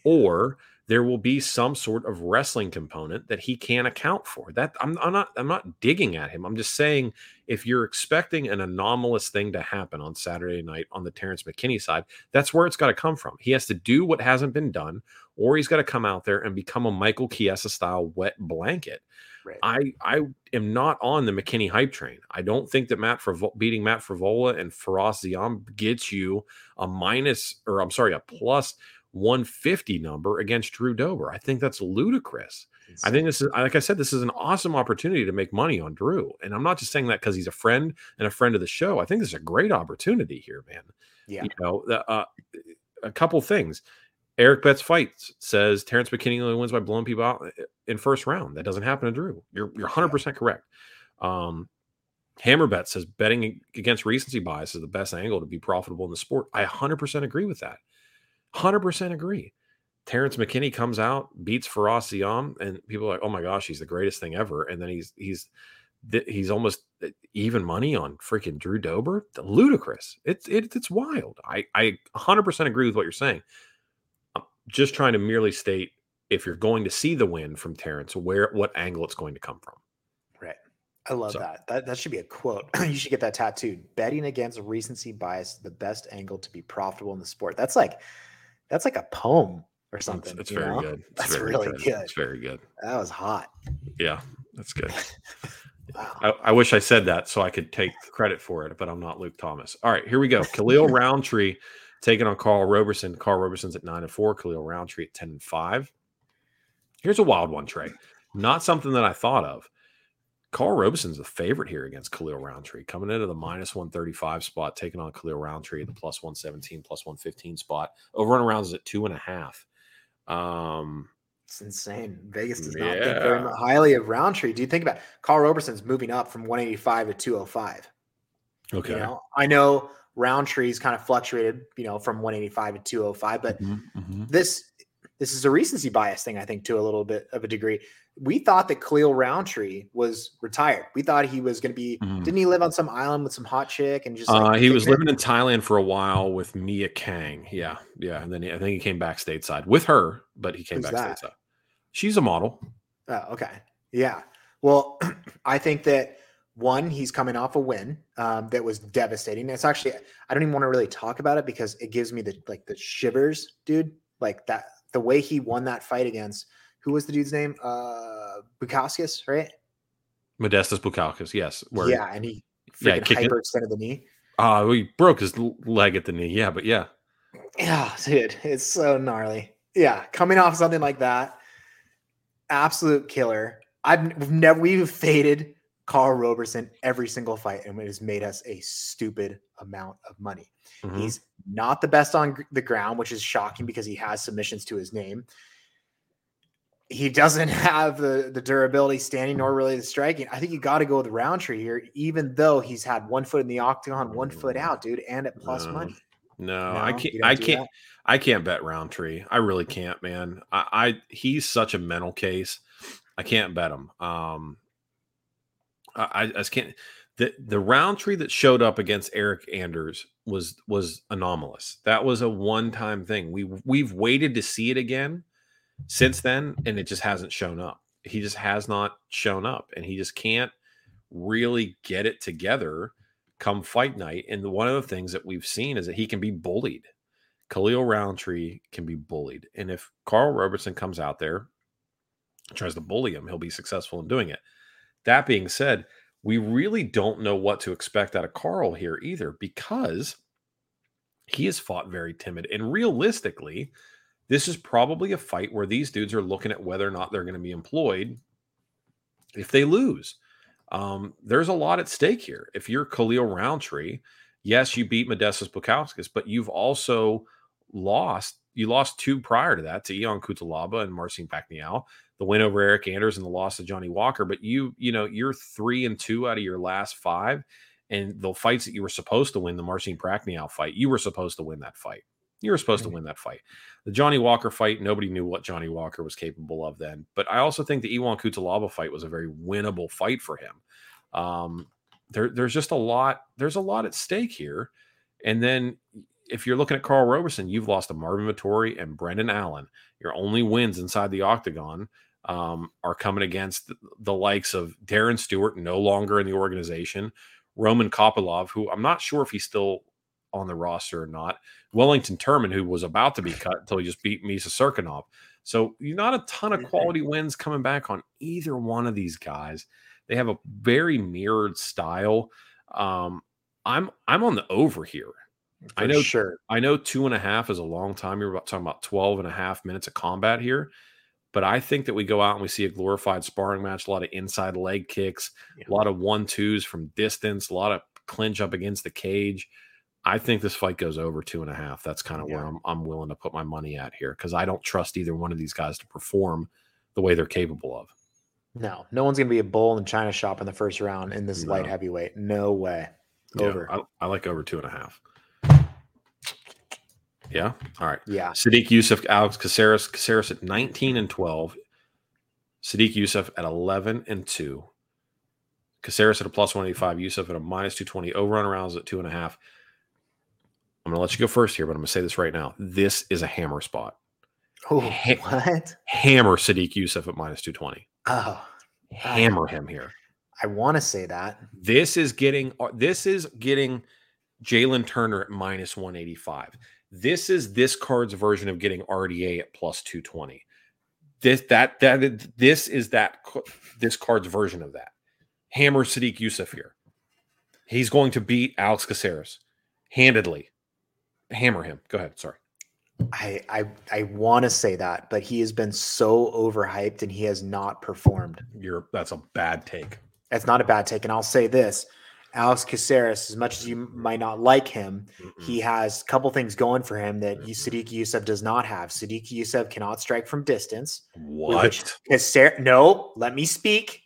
or there will be some sort of wrestling component that he can't account for. That I'm, I'm not I'm not digging at him. I'm just saying, if you're expecting an anomalous thing to happen on Saturday night on the Terrence McKinney side, that's where it's got to come from. He has to do what hasn't been done, or he's got to come out there and become a Michael Chiesa style wet blanket. Right. I I am not on the McKinney hype train. I don't think that Matt Frivo- beating Matt Frivola and Faraz Ziam gets you a minus, or I'm sorry, a plus one fifty number against Drew Dober. I think that's ludicrous. I think this is, like I said, this is an awesome opportunity to make money on Drew. And I'm not just saying that because he's a friend and a friend of the show. I think this is a great opportunity here, man. Yeah. You know, uh, a couple things. Eric Betts Fights says Terrence McKinney only wins by blowing people out in first round. That doesn't happen to Drew. You're you're one hundred percent correct. Um, Hammerbet says betting against recency bias is the best angle to be profitable in the sport. I one hundred percent agree with that. one hundred percent agree. Terrence McKinney comes out, beats Faraz Ziam, and people are like, "Oh my gosh, he's the greatest thing ever!" And then he's he's he's almost even money on freaking Drew Dober. Ludicrous. It's it, it's wild. I I one hundred percent agree with what you're saying. I'm just trying to merely state, if you're going to see the win from Terrence, where what angle it's going to come from. Right. I love so. that. That that should be a quote. You should get that tattooed. Betting against recency bias, the best angle to be profitable in the sport. That's like that's like a poem or something. It's, it's very know? good. It's that's very really good. good. It's very good. That was hot. Yeah, that's good. Wow. I, I wish I said that so I could take credit for it, but I'm not Luke Thomas. All right, here we go. Khalil Roundtree taking on Carl Roberson. Carl Roberson's at nine and four. Khalil Roundtree at ten and five. Here's a wild one, Trey. Not something that I thought of. Carl Robeson's the favorite here against Khalil Roundtree, coming into the minus one thirty-five spot, taking on Khalil Roundtree at the plus one seventeen, plus one fifteen spot. Over and around is at two and a half. Um, it's insane. Vegas does not yeah. think very highly of Roundtree. Do you think about it? Carl Roberson's moving up from one eighty-five to two oh five? Okay. You know, I know Roundtree's kind of fluctuated, you know, from one eighty-five to two oh five, but mm-hmm, mm-hmm. this this is a recency bias thing, I think, to a little bit of a degree. We thought that Khalil Roundtree was retired. We thought he was going to be, mm-hmm. didn't he live on some island with some hot chick and just like, uh, he was living it? in Thailand for a while with Mia Kang. Yeah. Yeah. And then he, I think he came back stateside with her, but he came Who's back that? stateside. She's a model. Oh, okay. Yeah. Well, I think that one, he's coming off a win um, that was devastating. It's actually, I don't even want to really talk about it because it gives me the, like the shivers, dude, like that, the way he won that fight against, who was the dude's name? Uh, Bukauskas, right? Modestas Bukauskas, yes. Where, yeah, and he freaking yeah, hyperextended the knee. Uh, he broke his leg at the knee, yeah, but yeah. Yeah, dude, it's so gnarly. Yeah, coming off something like that, absolute killer. I've never, we've faded Carl Roberson every single fight, and it has made us a stupid amount of money. Mm-hmm. He's not the best on the ground, which is shocking because he has submissions to his name. He doesn't have the, the durability standing nor really the striking. I think you got to go with Roundtree here, even though he's had one foot in the octagon, one foot out, dude, and at plus no, money. No, no I can't. I can't. That? I can't bet Roundtree. I really can't, man. I, I he's such a mental case. I can't bet him. Um, I, I just can't. The the Roundtree that showed up against Eric Anders was was anomalous. That was a one time thing. We we've waited to see it again since then, and it just hasn't shown up. He just has not shown up, and he just can't really get it together come fight night. And one of the things that we've seen is that he can be bullied. Khalil Roundtree can be bullied. And if Carl Roberson comes out there and tries to bully him, he'll be successful in doing it. That being said, we really don't know what to expect out of Carl here either, because he has fought very timid. And realistically, this is probably a fight where these dudes are looking at whether or not they're going to be employed if they lose. Um, there's a lot at stake here. If you're Khalil Roundtree, yes, you beat Modestas Bukauskas, but you've also lost. You lost two prior to that to Ion Cutelaba and Marcin Pacquiao, the win over Eric Anders and the loss to Johnny Walker. But you, you know, you're three and two out of your last five, and the fights that you were supposed to win, the Marcin Pacquiao fight, you were supposed to win that fight. You were supposed mm-hmm. to win that fight. The Johnny Walker fight, nobody knew what Johnny Walker was capable of then. But I also think the Ion Cutelaba fight was a very winnable fight for him. Um, there, there's just a lot. There's a lot at stake here, and then. If you're looking at Carl Roberson, you've lost to Marvin Vettori and Brendan Allen. Your only wins inside the octagon um, are coming against the, the likes of Darren Stewart, no longer in the organization, Roman Kopylov, who I'm not sure if he's still on the roster or not, Wellington Turman, who was about to be cut until he just beat Misa Serkinov. So not a ton of quality wins coming back on either one of these guys. They have a very mirrored style. Um, I'm I'm on the over here. For I know, sure. I know two and a half is a long time. You're about talking about twelve and a half minutes of combat here. But I think that we go out and we see a glorified sparring match, a lot of inside leg kicks, yeah. a lot of one twos from distance, a lot of clinch up against the cage. I think this fight goes over two and a half. That's kind of yeah. where I'm, I'm willing to put my money at here, because I don't trust either one of these guys to perform the way they're capable of. No, no one's going to be a bull in the China shop in the first round in this no. light heavyweight. No way. Over. Yeah, I, I like over two and a half. Yeah. All right. Yeah. Sadiq Youssef, Alex Caceres, Caceres at nineteen and twelve. Sadiq Youssef at eleven and two. Caceres at a plus one eighty-five. Youssef at a minus two twenty. Over on rounds at two and a half. I'm going to let you go first here, but I'm going to say this right now. This is a hammer spot. Oh, ha- what? Hammer Sadiq Youssef at minus two twenty. Oh. Hammer him here. I want to say that. This is getting, this is getting Jalen Turner at minus one eighty-five. This is this card's version of getting R D A at plus two twenty. This that that this is that this card's version of that. Hammer Sadiq Youssef here. He's going to beat Alex Caceres handedly. Hammer him. Go ahead. Sorry. I I I want to say that, but he has been so overhyped and he has not performed. You're that's a bad take. That's not a bad take, and I'll say this. Alex Caceres, as much as you might not like him, Mm-mm. he has a couple things going for him that Mm-mm. Sadiq Youssef does not have. Sadiq Youssef cannot strike from distance. What? Caceres, no, let me speak.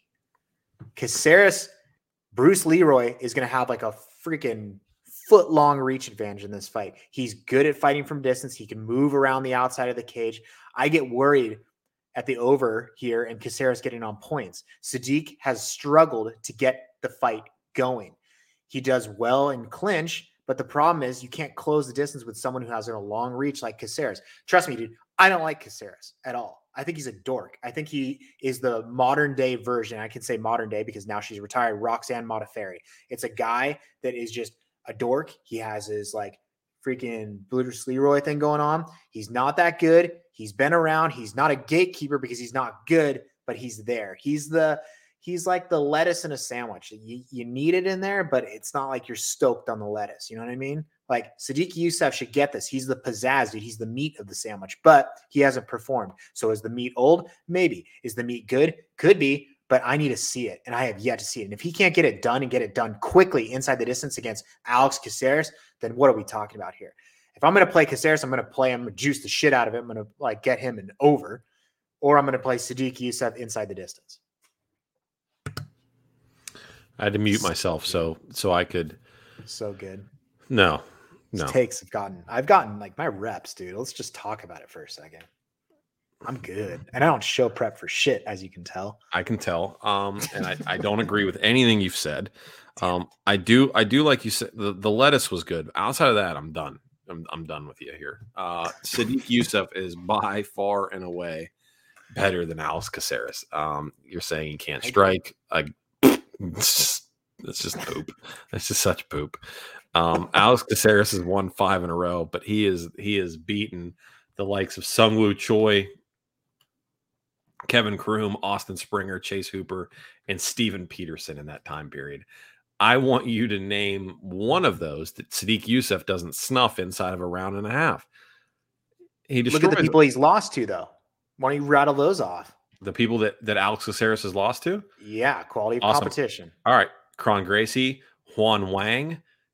Caceres, Bruce Leroy is going to have like a freaking foot-long reach advantage in this fight. He's good at fighting from distance. He can move around the outside of the cage. I get worried at the over here and Caceres getting on points. Sadiq has struggled to get the fight going. He does well in clinch, but the problem is you can't close the distance with someone who has a long reach like Caceres. Trust me, dude, I don't like Caceres at all. I think he's a dork. I think he is the modern day version. I can say modern day because now she's retired. Roxanne Modafferi. It's a guy that is just a dork. He has his like freaking Bruce Leroy thing going on. He's not that good. He's been around. He's not a gatekeeper because he's not good, but he's there. He's the He's like the lettuce in a sandwich. You, you need it in there, but it's not like you're stoked on the lettuce. You know what I mean? Like Sadiq Youssef should get this. He's the pizzazz, dude. He's the meat of the sandwich, but he hasn't performed. So is the meat old? Maybe. Is the meat good? Could be, but I need to see it, and I have yet to see it. And if he can't get it done and get it done quickly inside the distance against Alex Caceres, then what are we talking about here? If I'm going to play Caceres, I'm going to play him, juice the shit out of him. I'm going to like get him an over, or I'm going to play Sadiq Youssef inside the distance. I had to mute myself so so I could. So good. No, no. These takes have gotten. I've gotten like my reps, dude. Let's just talk about it for a second. I'm good, and I don't show prep for shit, as you can tell. I can tell, um, and I, I don't agree with anything you've said. Um, I do, I do like you said. The, the lettuce was good. Outside of that, I'm done. I'm I'm done with you here. Uh, Sadiq Youssef is by far and away better than Alex Caceres. Um, you're saying he can't strike. I. It's just, it's just poop. It's just such poop. Um, Alex Caceres has won five in a row, but he is he has beaten the likes of Sungwoo Choi, Kevin Kroom, Austin Springer, Chase Hooper, and Steven Peterson in that time period. I want you to name one of those that Sadiq Youssef doesn't snuff inside of a round and a half. He Look at the people he's lost to, though. Why don't you rattle those off? The people that, that Alex Caceres has lost to? Yeah, quality of awesome. competition. All right. Kron Gracie, Juan Wang,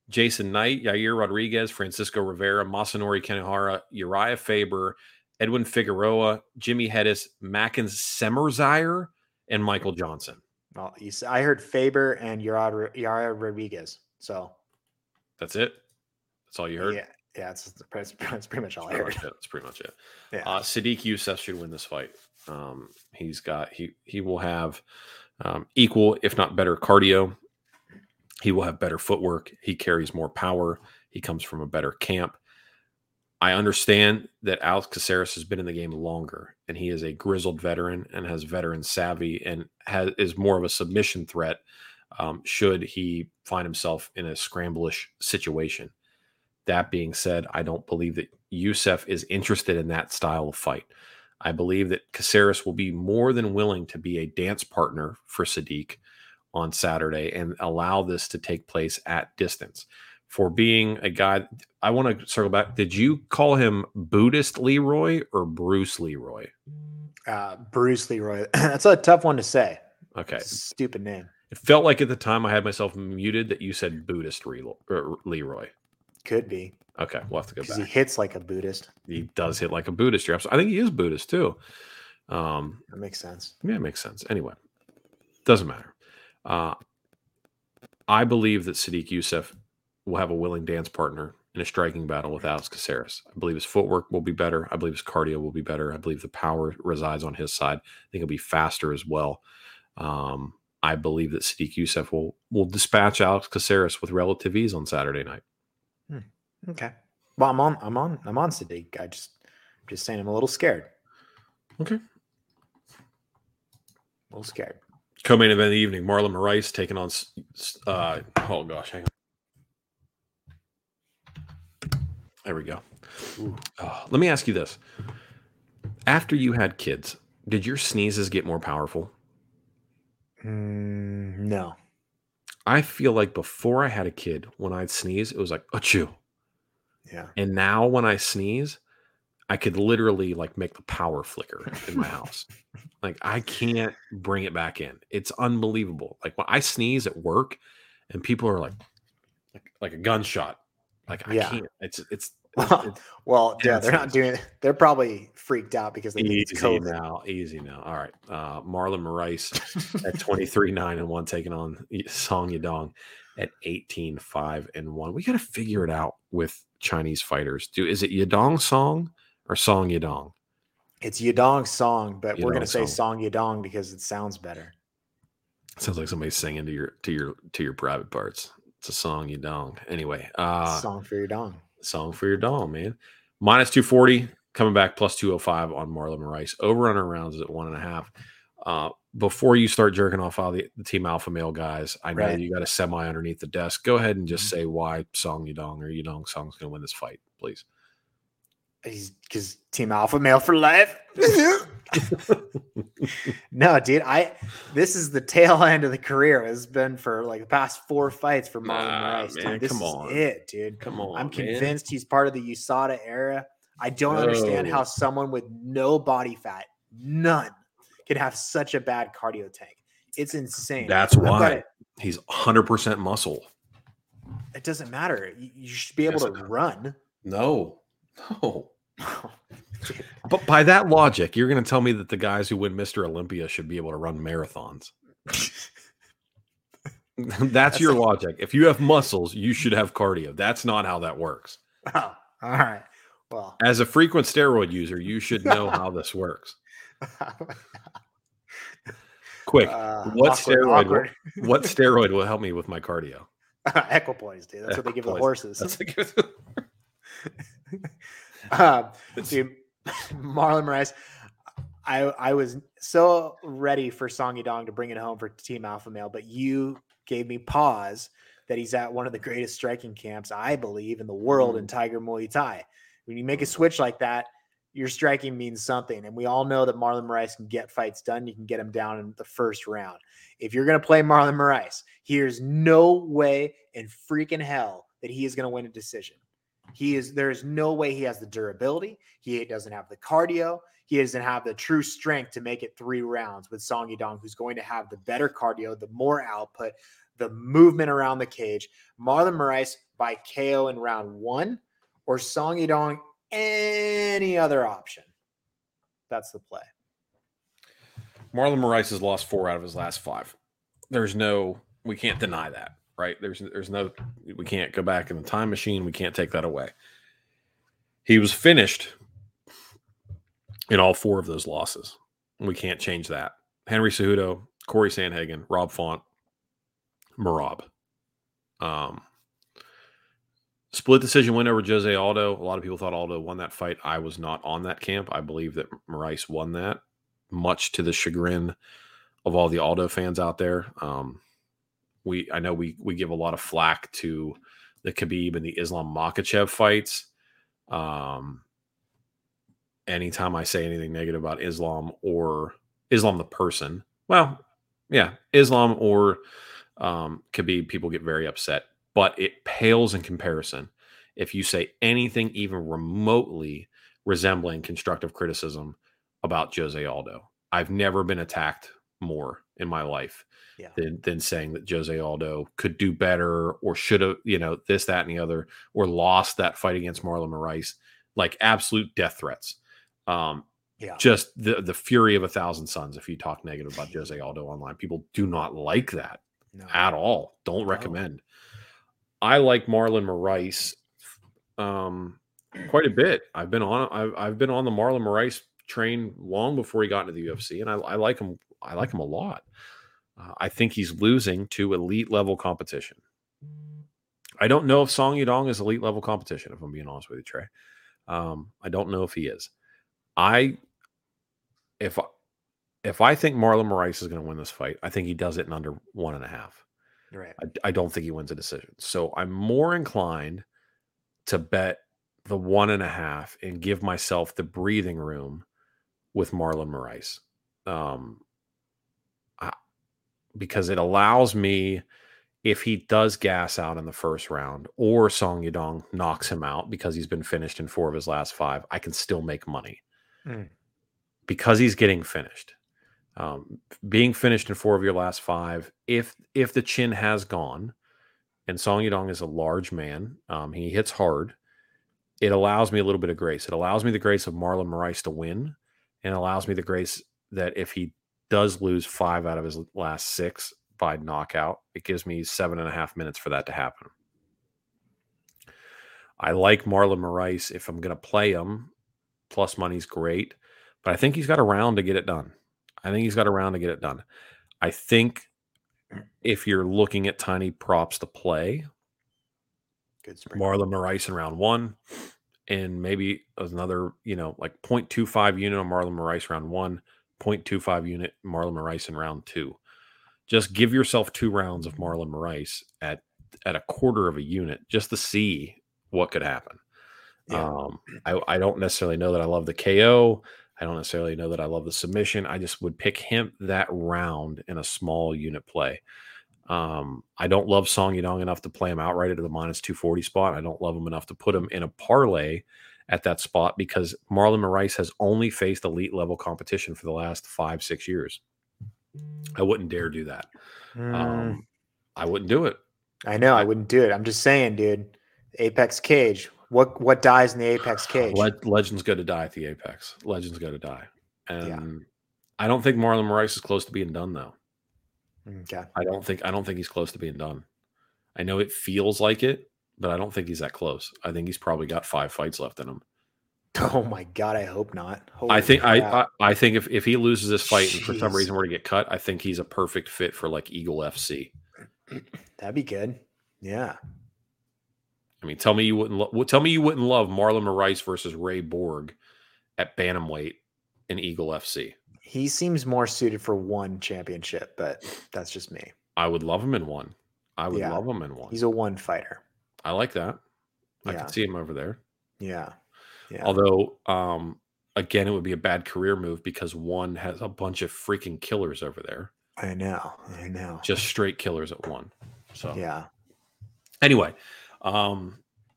Jason Knight, Yair Rodriguez, Francisco Rivera, Masanori Kanehara, Uriah Faber, Edwin Figueroa, Jimmy Hedis, Mackin Semerzire, and Michael Johnson. Well, you, I heard Faber and Uriah, Uriah Rodriguez. So that's it. That's all you heard. Yeah, yeah. That's, that's, that's pretty much all that's I heard. It. That's pretty much it. Yeah. Uh, Sadiq Youssef should win this fight. Um, he's got he he will have um, equal, if not better, cardio. He will have better footwork. He carries more power. He comes from a better camp. I understand that Alex Caceres has been in the game longer, and he is a grizzled veteran and has veteran savvy and has, is more of a submission threat um, should he find himself in a scramble-ish situation. That being said, I don't believe that Youssef is interested in that style of fight. I believe that Caceres will be more than willing to be a dance partner for Sadiq on Saturday and allow this to take place at distance. For being a guy, I want to circle back. Did you call him Buddhist Leroy or Bruce Leroy? Uh, Bruce Leroy. That's a tough one to say. Okay. Stupid name. It felt like at the time I had myself muted that you said Buddhist Leroy. Could be. Okay, we'll have to go back. He hits like a Buddhist. He does hit like a Buddhist. You're absolutely, I think he is Buddhist too. Um, that makes sense. Yeah, it makes sense. Anyway, doesn't matter. Uh, I believe that Sadiq Youssef will have a willing dance partner in a striking battle with Alex Caceres. I believe his footwork will be better. I believe his cardio will be better. I believe the power resides on his side. I think he'll be faster as well. Um, I believe that Sadiq Youssef will will dispatch Alex Caceres with relative ease on Saturday night. Hmm. Okay. Well, I'm on. I'm on. I'm on Sadiq. I just, just saying, I'm a little scared. Okay. A little scared. Co-main event of the evening: Marlon Moraes taking on. Uh, oh gosh, hang on. There we go. Uh, let me ask you this: after you had kids, did your sneezes get more powerful? Mm, no. I feel like before I had a kid, when I'd sneeze, it was like achoo. Yeah. And now when I sneeze, I could literally like make the power flicker in my house. Like I can't bring it back in. It's unbelievable. Like when I sneeze at work, and people are like, like, like a gunshot. Like I yeah. can't. It's it's. Well, it's well yeah, they're not doing it. They're probably freaked out because they easy think it's COVID. now. Easy now. All right. Uh, Marlon Moraes at twenty-three nine and one, taking on Song Yadong at eighteen five and one. We got to figure it out with Chinese fighters. Do is it Yadong Song or Song Yadong? It's Yadong Song, but Yadong we're gonna say Song. Song Yadong because it sounds better. Sounds like somebody singing to your to your to your private parts. It's a Song Yadong. Anyway, uh, song for your dong. Song for your dong, man. Minus two forty, coming back plus two oh five on Marlon Moraes. Over under rounds is at one and a half. Uh, before you start jerking off all the, the Team Alpha Male guys, I know Right. you got a semi underneath the desk. Go ahead and just say why Song Yadong or Yadong Song's going to win this fight, please. He's because Team Alpha Male for life. No, dude. I this is the tail end of the career. It's been for like the past four fights for Marlon Nah, Moraes. man, Dude, this come is on. it, dude. Come on, I'm man. convinced he's part of the U S A D A era. I don't understand No. how someone with no body fat, none, can have such a bad cardio tank. It's insane. That's I've got why it. he's one hundred percent muscle. It doesn't matter. You, you should be able Yes, to it does. run. No, no. Dude, But by that logic, you're going to tell me that the guys who win Mister Olympia should be able to run marathons. That's, That's your like- logic. If you have muscles, you should have cardio. That's not how that works. oh, all right. Well, As a frequent steroid user, you should know how this works. Quick, uh, what awkward, steroid? awkward. Will, what steroid will help me with my cardio? Equipoise, dude. That's what they give the Equipoise. horses. That's a good. um, dude, Marlon Moraes, I I was so ready for Song Yadong to bring it home for Team Alpha Male, but you gave me pause that he's at one of the greatest striking camps, I believe, in the world in Tiger Muay Thai. When you make a switch like that, your striking means something. And we all know that Marlon Moraes can get fights done. You can get him down in the first round. If you're going to play Marlon Moraes, here's no way in freaking hell that he is going to win a decision. He is, there's no way he has the durability. He doesn't have the cardio. He doesn't have the true strength to make it three rounds with Song Yadong, who's going to have the better cardio, the more output, the movement around the cage. Marlon Moraes by K O in round one, or Song Yadong any other option. That's the play. Marlon Moraes has lost four out of his last five. There's no, we can't deny that, right? There's, there's no, we can't go back in the time machine. We can't take that away. He was finished in all four of those losses. We can't change that. Henry Cejudo, Corey Sandhagen, Rob Font, Merab. Um, split decision win over Jose Aldo. A lot of people thought Aldo won that fight. I was not on that camp. I believe that Moraes won that, much to the chagrin of all the Aldo fans out there. Um, we, I know we we give a lot of flack to the Khabib and the Islam Makhachev fights. Um, anytime I say anything negative about Islam or Islam the person, well, yeah, Islam or um, Khabib, people get very upset. But it pales in comparison if you say anything even remotely resembling constructive criticism about Jose Aldo. I've never been attacked more in my life yeah. than, than saying that Jose Aldo could do better or should have, you know, this, that, and the other, or lost that fight against Marlon Moraes, like absolute death threats. Um, yeah. Just the, the fury of a thousand suns if you talk negative about Jose Aldo online. People do not like that no. at all. Don't no. recommend. I like Marlon Moraes um, quite a bit. I've been on I've, I've been on the Marlon Moraes train long before he got into the U F C, and I, I like him. I like him a lot. Uh, I think he's losing to elite level competition. I don't know if Song Yadong is elite level competition, if I'm being honest with you, Trey. Um, I don't know if he is. I if if I think Marlon Moraes is going to win this fight, I think he does it in under one and a half. Right. I, I don't think he wins a decision. So I'm more inclined to bet the one and a half and give myself the breathing room with Marlon Moraes. Um, I, because it allows me, if he does gas out in the first round or Song Yadong knocks him out because he's been finished in four of his last five, I can still make money mm. because he's getting finished. Um, being finished in four of your last five, if if the chin has gone, and Song Yadong is a large man, um, he hits hard, it allows me a little bit of grace. It allows me the grace of Marlon Moraes to win, and allows me the grace that if he does lose five out of his last six by knockout, it gives me seven and a half minutes for that to happen. I like Marlon Moraes. If I'm going to play him, plus money's great, but I think he's got a round to get it done. I think he's got a round to get it done. I think if you're looking at tiny props to play, good spring. Marlon Moraes in round one, and maybe another, you know, like zero point two five unit on Marlon Moraes round one, zero point two five unit Marlon Moraes in round two. Just give yourself two rounds of Marlon Moraes at at a quarter of a unit just to see what could happen. Yeah. Um, I, I don't necessarily know that I love the K O. I don't necessarily know that I love the submission. I just would pick him that round in a small unit play. Um, I don't love Song Yadong enough to play him outright at the minus two forty spot. I don't love him enough to put him in a parlay at that spot because Marlon Moraes has only faced elite level competition for the last five, six years. I wouldn't dare do that. Mm. Um, I wouldn't do it. I know I wouldn't do it. I'm just saying, dude, Apex Cage. What what dies in the Apex Cage? Le- legends go to die at the Apex. Legends go to die. And yeah. I don't think Marlon Moraes is close to being done, though. Okay. I don't think I don't think he's close to being done. I know it feels like it, but I don't think he's that close. I think he's probably got five fights left in him. Oh my God, I hope not. Holy I think I, I I think if, if he loses this fight Jeez. and for some reason were to get cut, I think he's a perfect fit for like Eagle F C. That'd be good. Yeah. I mean, tell me you wouldn't lo- tell me you wouldn't love Marlon Moraes versus Ray Borg at bantamweight in Eagle F C. He seems more suited for one championship, but that's just me. I would love him in one. I would yeah. love him in one. He's a one fighter. I like that. I yeah. can see him over there. Yeah. Yeah. Although, um, again, it would be a bad career move because one has a bunch of freaking killers over there. I know. I know. Just straight killers at one. So yeah. Anyway, um,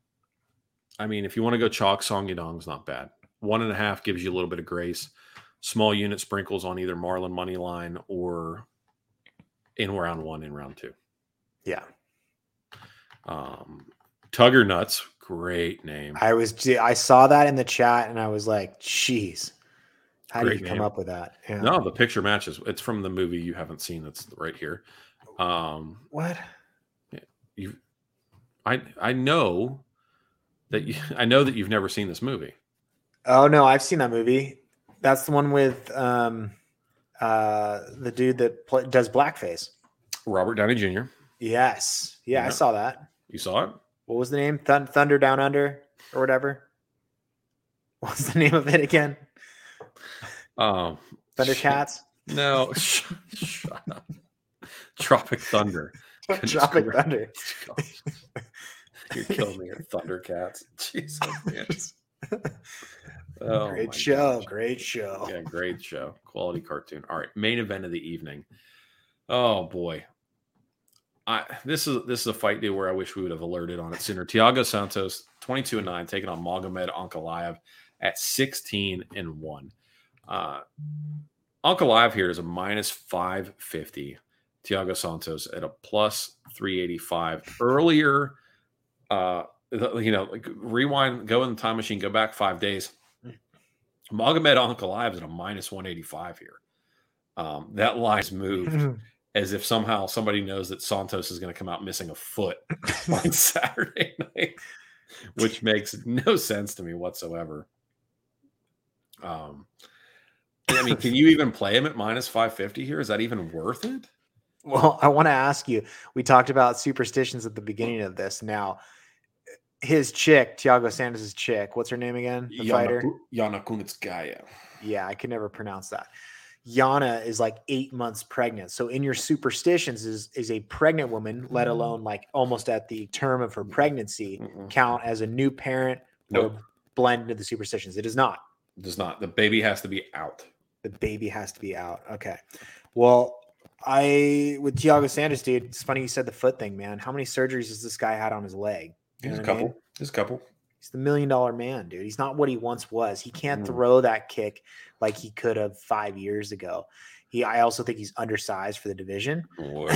I mean, if you want to go chalk, Song Yadong's not bad. One and a half gives you a little bit of grace. Small unit sprinkles on either Marlon money line or in round one and round two. Yeah. Um, Tugger Nuts. Great name. I was I saw that in the chat and I was like, "Jeez, how Great did you name. come up with that?" Yeah. No, the picture matches. It's from the movie you haven't seen. That's right here. Um, what? You, I I know that you, I know that you've never seen this movie. Oh no, I've seen that movie. That's the one with um, uh, the dude that play, does blackface. Robert Downey Junior Yes. Yeah, yeah, I saw that. You saw it? What was the name? Th- Thunder Down Under or whatever. What's the name of it again? Um, Thundercats? No. Shut up. Tropic Thunder. Tropic Thunder. You're killing me with Thundercats. Jesus, man. Oh, great show. gosh. Great show. Yeah, great show. Quality cartoon. All right. Main event of the evening. Oh boy. I this is this is a fight day where I wish we would have alerted on it sooner. Thiago Santos, twenty-two and nine, taking on Magomed Ankalaev at sixteen and one. Uh Ankalaev here is a minus five fifty. Thiago Santos at a plus three eighty-five. Earlier, uh, you know, like rewind, go in the time machine, go back five days. Magomed Ankalaev is at a minus one eighty-five here. Um, that line's moved as if somehow somebody knows that Santos is going to come out missing a foot on Saturday night, which makes no sense to me whatsoever. Um, I mean, can you even play him at minus five fifty here? Is that even worth it? Well, I want to ask you, we talked about superstitions at the beginning of this. Now, his chick, Thiago Santos' chick, what's her name again? The Yana, fighter? Yana Kunitskaya. Yeah, I can never pronounce that. Yana is like eight months pregnant. So in your superstitions is, is a pregnant woman, let alone like almost at the term of her pregnancy, Mm-mm. count as a new parent nope. or blend into the superstitions? It does not. It does not. The baby has to be out. The baby has to be out. Okay. Well, I, with Thiago Santos, dude, it's funny you said the foot thing, man. How many surgeries has this guy had on his leg? You He's a couple. I mean? He's a couple. He's the million dollar man, dude. He's not what he once was. He can't mm. throw that kick like he could have five years ago. He, I also think he's undersized for the division.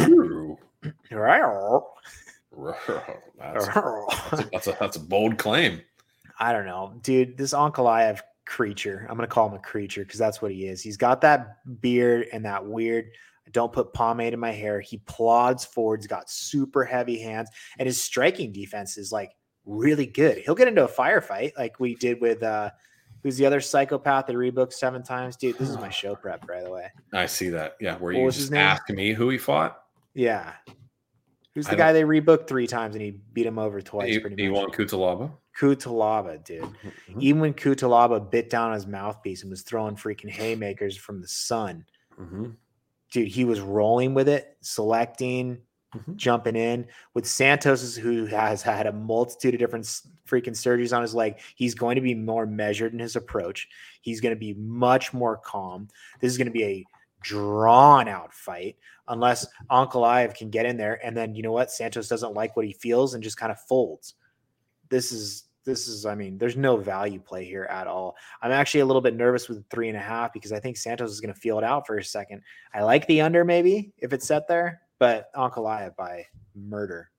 that's, that's, a, that's a bold claim. I don't know, dude. This Ankalaev creature, I'm going to call him a creature because that's what he is. He's got that beard and that weird, I don't put pomade in my hair. He plods forward. He's got super heavy hands, and his striking defense is like really good. He'll get into a firefight like we did with uh who's the other psychopath that rebooked seven times. Dude, this is my show prep, by the way. I see that. Yeah, where what you just asked me who he fought. Yeah. Who's the guy they rebooked three times and he beat him over twice? He, pretty he much. won Kutalaba. Kutalaba, dude. Mm-hmm. Even when Kutalaba bit down his mouthpiece and was throwing freaking haymakers from the sun, mm-hmm. dude, he was rolling with it, selecting, mm-hmm. jumping in. With Santos, who has had a multitude of different freaking surgeries on his leg, he's going to be more measured in his approach. He's going to be much more calm. This is going to be a drawn-out fight unless Ankalaev can get in there. And then, you know what? Santos doesn't like what he feels and just kind of folds. This is This is, I mean, there's no value play here at all. I'm actually a little bit nervous with three and a half because I think Santos is going to feel it out for a second. I like the under maybe if it's set there, but Ankalaev by murder.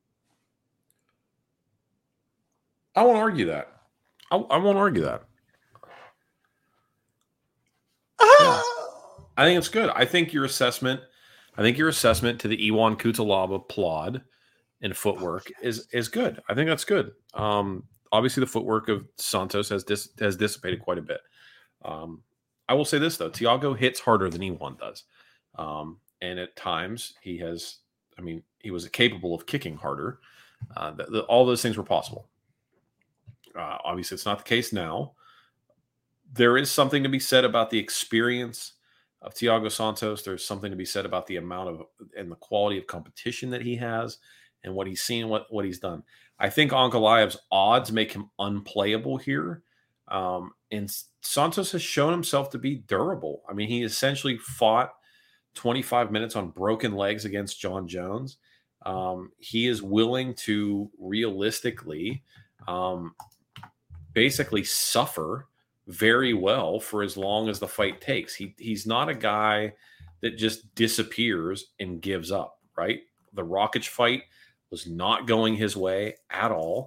I won't argue that. I, I won't argue that. Yeah. I think it's good. I think your assessment, I think your assessment to the Iwan Kutalaba plod and footwork is is good. I think that's good. Um, Obviously, the footwork of Santos has dis- has dissipated quite a bit. Um, I will say this, though. Thiago hits harder than Iwan does. Um, and at times, he has, I mean, he was capable of kicking harder. Uh, the, the, all those things were possible. Uh, obviously, it's not the case now. There is something to be said about the experience of Thiago Santos. There's something to be said about the amount of and the quality of competition that he has and what he's seen, what, what he's done. I think Ankalaev's odds make him unplayable here. Um, and Santos has shown himself to be durable. I mean, he essentially fought twenty-five minutes on broken legs against John Jones. Um, he is willing to realistically um, basically suffer very well for as long as the fight takes. He He's not a guy that just disappears and gives up, right? The Rakic fight was not going his way at all.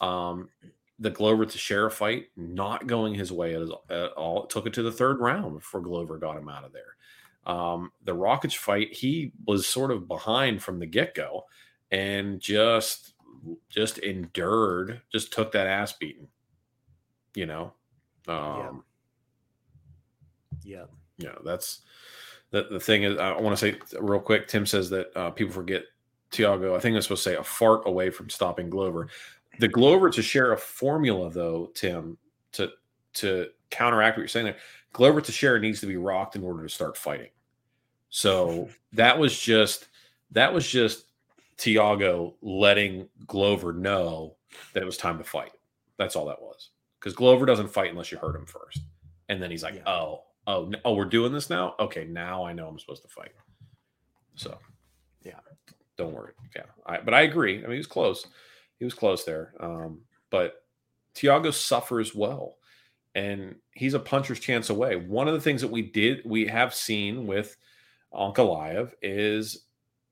Um, the Glover Teixeira fight not going his way at, at all. It took it to the third round before Glover got him out of there. Um, the Rakic fight, he was sort of behind from the get-go and just just endured, just took that ass beating, you know? Um, yeah. Yeah, you know, that's the, the thing is, I want to say real quick, Tim says that uh, people forget Thiago, I think I'm supposed to say a fart away from stopping Glover. The Glover Teixeira formula, though, Tim, to to counteract what you're saying there, Glover Teixeira needs to be rocked in order to start fighting. So that was just that was just Thiago letting Glover know that it was time to fight. That's all that was. Because Glover doesn't fight unless you hurt him first. And then he's like, yeah. oh, oh, oh, we're doing this now? Okay, now I know I'm supposed to fight. So, yeah. Don't worry. Yeah. I, but I agree. I mean, he was close. He was close there. Um, but Thiago suffers well. And he's a puncher's chance away. One of the things that we did, we have seen with Ankalaev is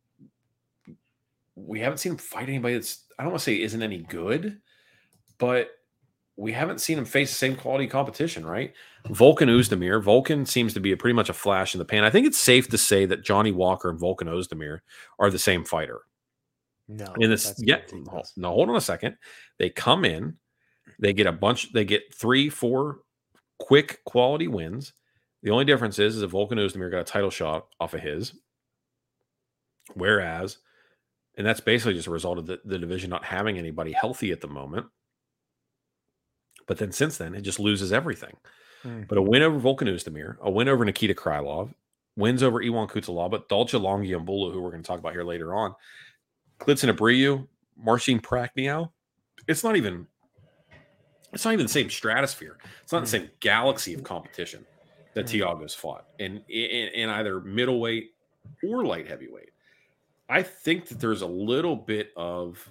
we haven't seen him fight anybody that's, I don't want to say isn't any good, but we haven't seen him face the same quality competition, right? Volkan Oezdemir. Volkan seems to be a pretty much a flash in the pan. I think it's safe to say that Johnny Walker and Volkan Oezdemir are the same fighter. No. In this, yeah, no, hold on a second. They come in, they get a bunch, they get three, four quick quality wins. The only difference is, is that Volkan Oezdemir got a title shot off of his. Whereas, and that's basically just a result of the, the division not having anybody healthy at the moment. But then since then, it just loses everything. Mm-hmm. But a win over Volkan Oezdemir, a win over Nikita Krylov, wins over Iwan Kutalaba, but Dolce Longiambulu, who we're going to talk about here later on, Klidson Abreu, Marcin Prachnio. It's not even it's not even the same stratosphere. It's not mm-hmm. the same galaxy of competition that mm-hmm. Thiago's fought in, in, in either middleweight or light heavyweight. I think that there's a little bit of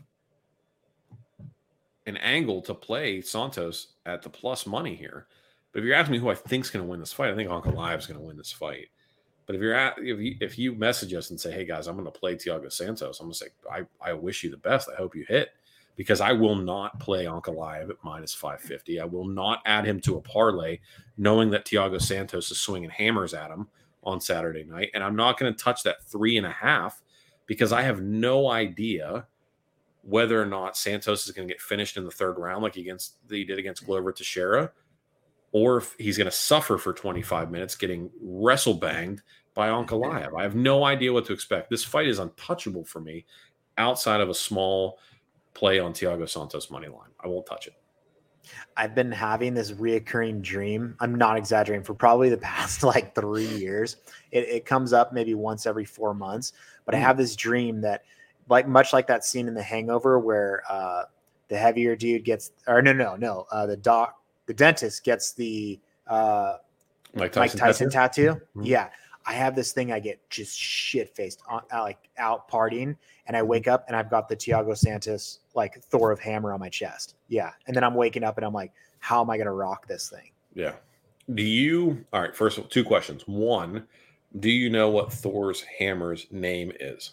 an angle to play Santos at the plus money here. But if you're asking me who I think is going to win this fight, I think Ankalaev is going to win this fight. But if you're at, if you, if you message us and say, hey guys, I'm going to play Thiago Santos, I'm going to say, I, I wish you the best. I hope you hit, because I will not play Ankalaev at minus five fifty. I will not add him to a parlay knowing that Thiago Santos is swinging hammers at him on Saturday night. And I'm not going to touch that three and a half because I have no idea whether or not Santos is going to get finished in the third round like against he did against Glover Teixeira, or if he's going to suffer for twenty-five minutes getting wrestle banged by Ankalaev. I have no idea what to expect. This fight is untouchable for me outside of a small play on Thiago Santos money line. I won't touch it. I've been having this reoccurring dream. I'm not exaggerating, for probably the past like three years. It, it comes up maybe once every four months, but mm. I have this dream that, like much like that scene in The Hangover where uh, the heavier dude gets, or no, no, no, uh, the doc, the dentist gets the uh, Mike Tyson, Mike Tyson tattoo. tattoo. Mm-hmm. Yeah, I have this thing. I get just shit faced, like out partying, and I wake up and I've got the Thiago Santos like Thor of Hammer on my chest. Yeah, and then I'm waking up and I'm like, how am I gonna rock this thing? Yeah. Do you? All right. First, two questions. One, do you know what Thor's hammer's name is?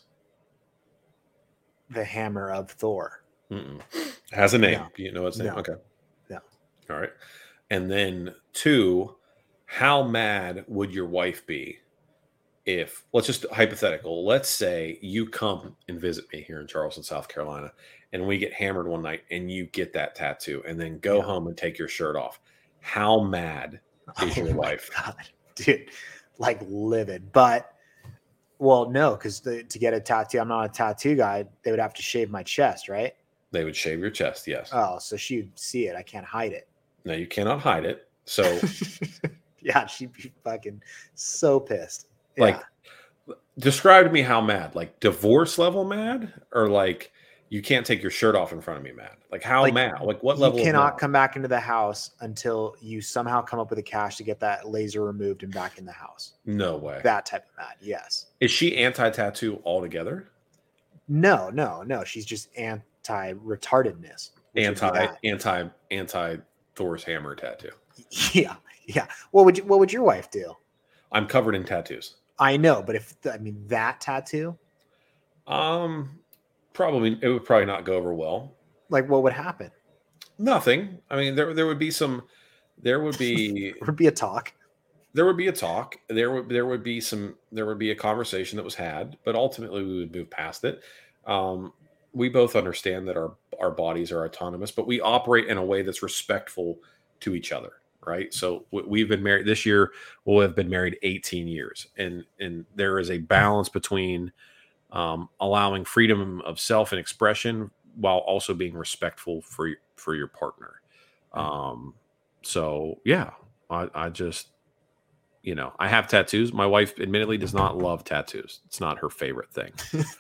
The Hammer of Thor. Mm-mm. Has a name. No. Do you know its name? No. Okay. No. All right. And then two, how mad would your wife be if, let's just hypothetical, let's say you come and visit me here in Charleston, South Carolina, and we get hammered one night and you get that tattoo and then go yeah. home and take your shirt off. How mad is oh your wife? God, dude, like livid. But well, no, because to get a tattoo, I'm not a tattoo guy. They would have to shave my chest, right? They would shave your chest, yes. Oh, so she'd see it. I can't hide it. No, you cannot hide it. So, yeah, she'd be fucking so pissed. Yeah. Like, describe to me how mad. Like divorce level mad, or like you can't take your shirt off in front of me mad? Like how like, mad? Like what level? You cannot come back into the house until you somehow come up with the cash to get that laser removed and back in the house. No way. That type of mad, yes. Is she anti-tattoo altogether? No, no, no. She's just anti-retardedness. Anti, anti, anti Thor's hammer tattoo. Yeah, yeah. What would you, what would your wife do? I'm covered in tattoos. I know, but if I mean that tattoo, um, probably it would probably not go over well. Like, what would happen? Nothing. I mean, there there would be some. There would be there would be a talk. There would be a talk. There would there would be some. There would be a conversation that was had, but ultimately we would move past it. Um, we both understand that our our bodies are autonomous, but we operate in a way that's respectful to each other, right? So we've been married this year. We'll have been married eighteen years, and and there is a balance between um, allowing freedom of self and expression while also being respectful for for your partner. Um, so yeah, I, I just, you know, I have tattoos. My wife admittedly does not love tattoos. It's not her favorite thing.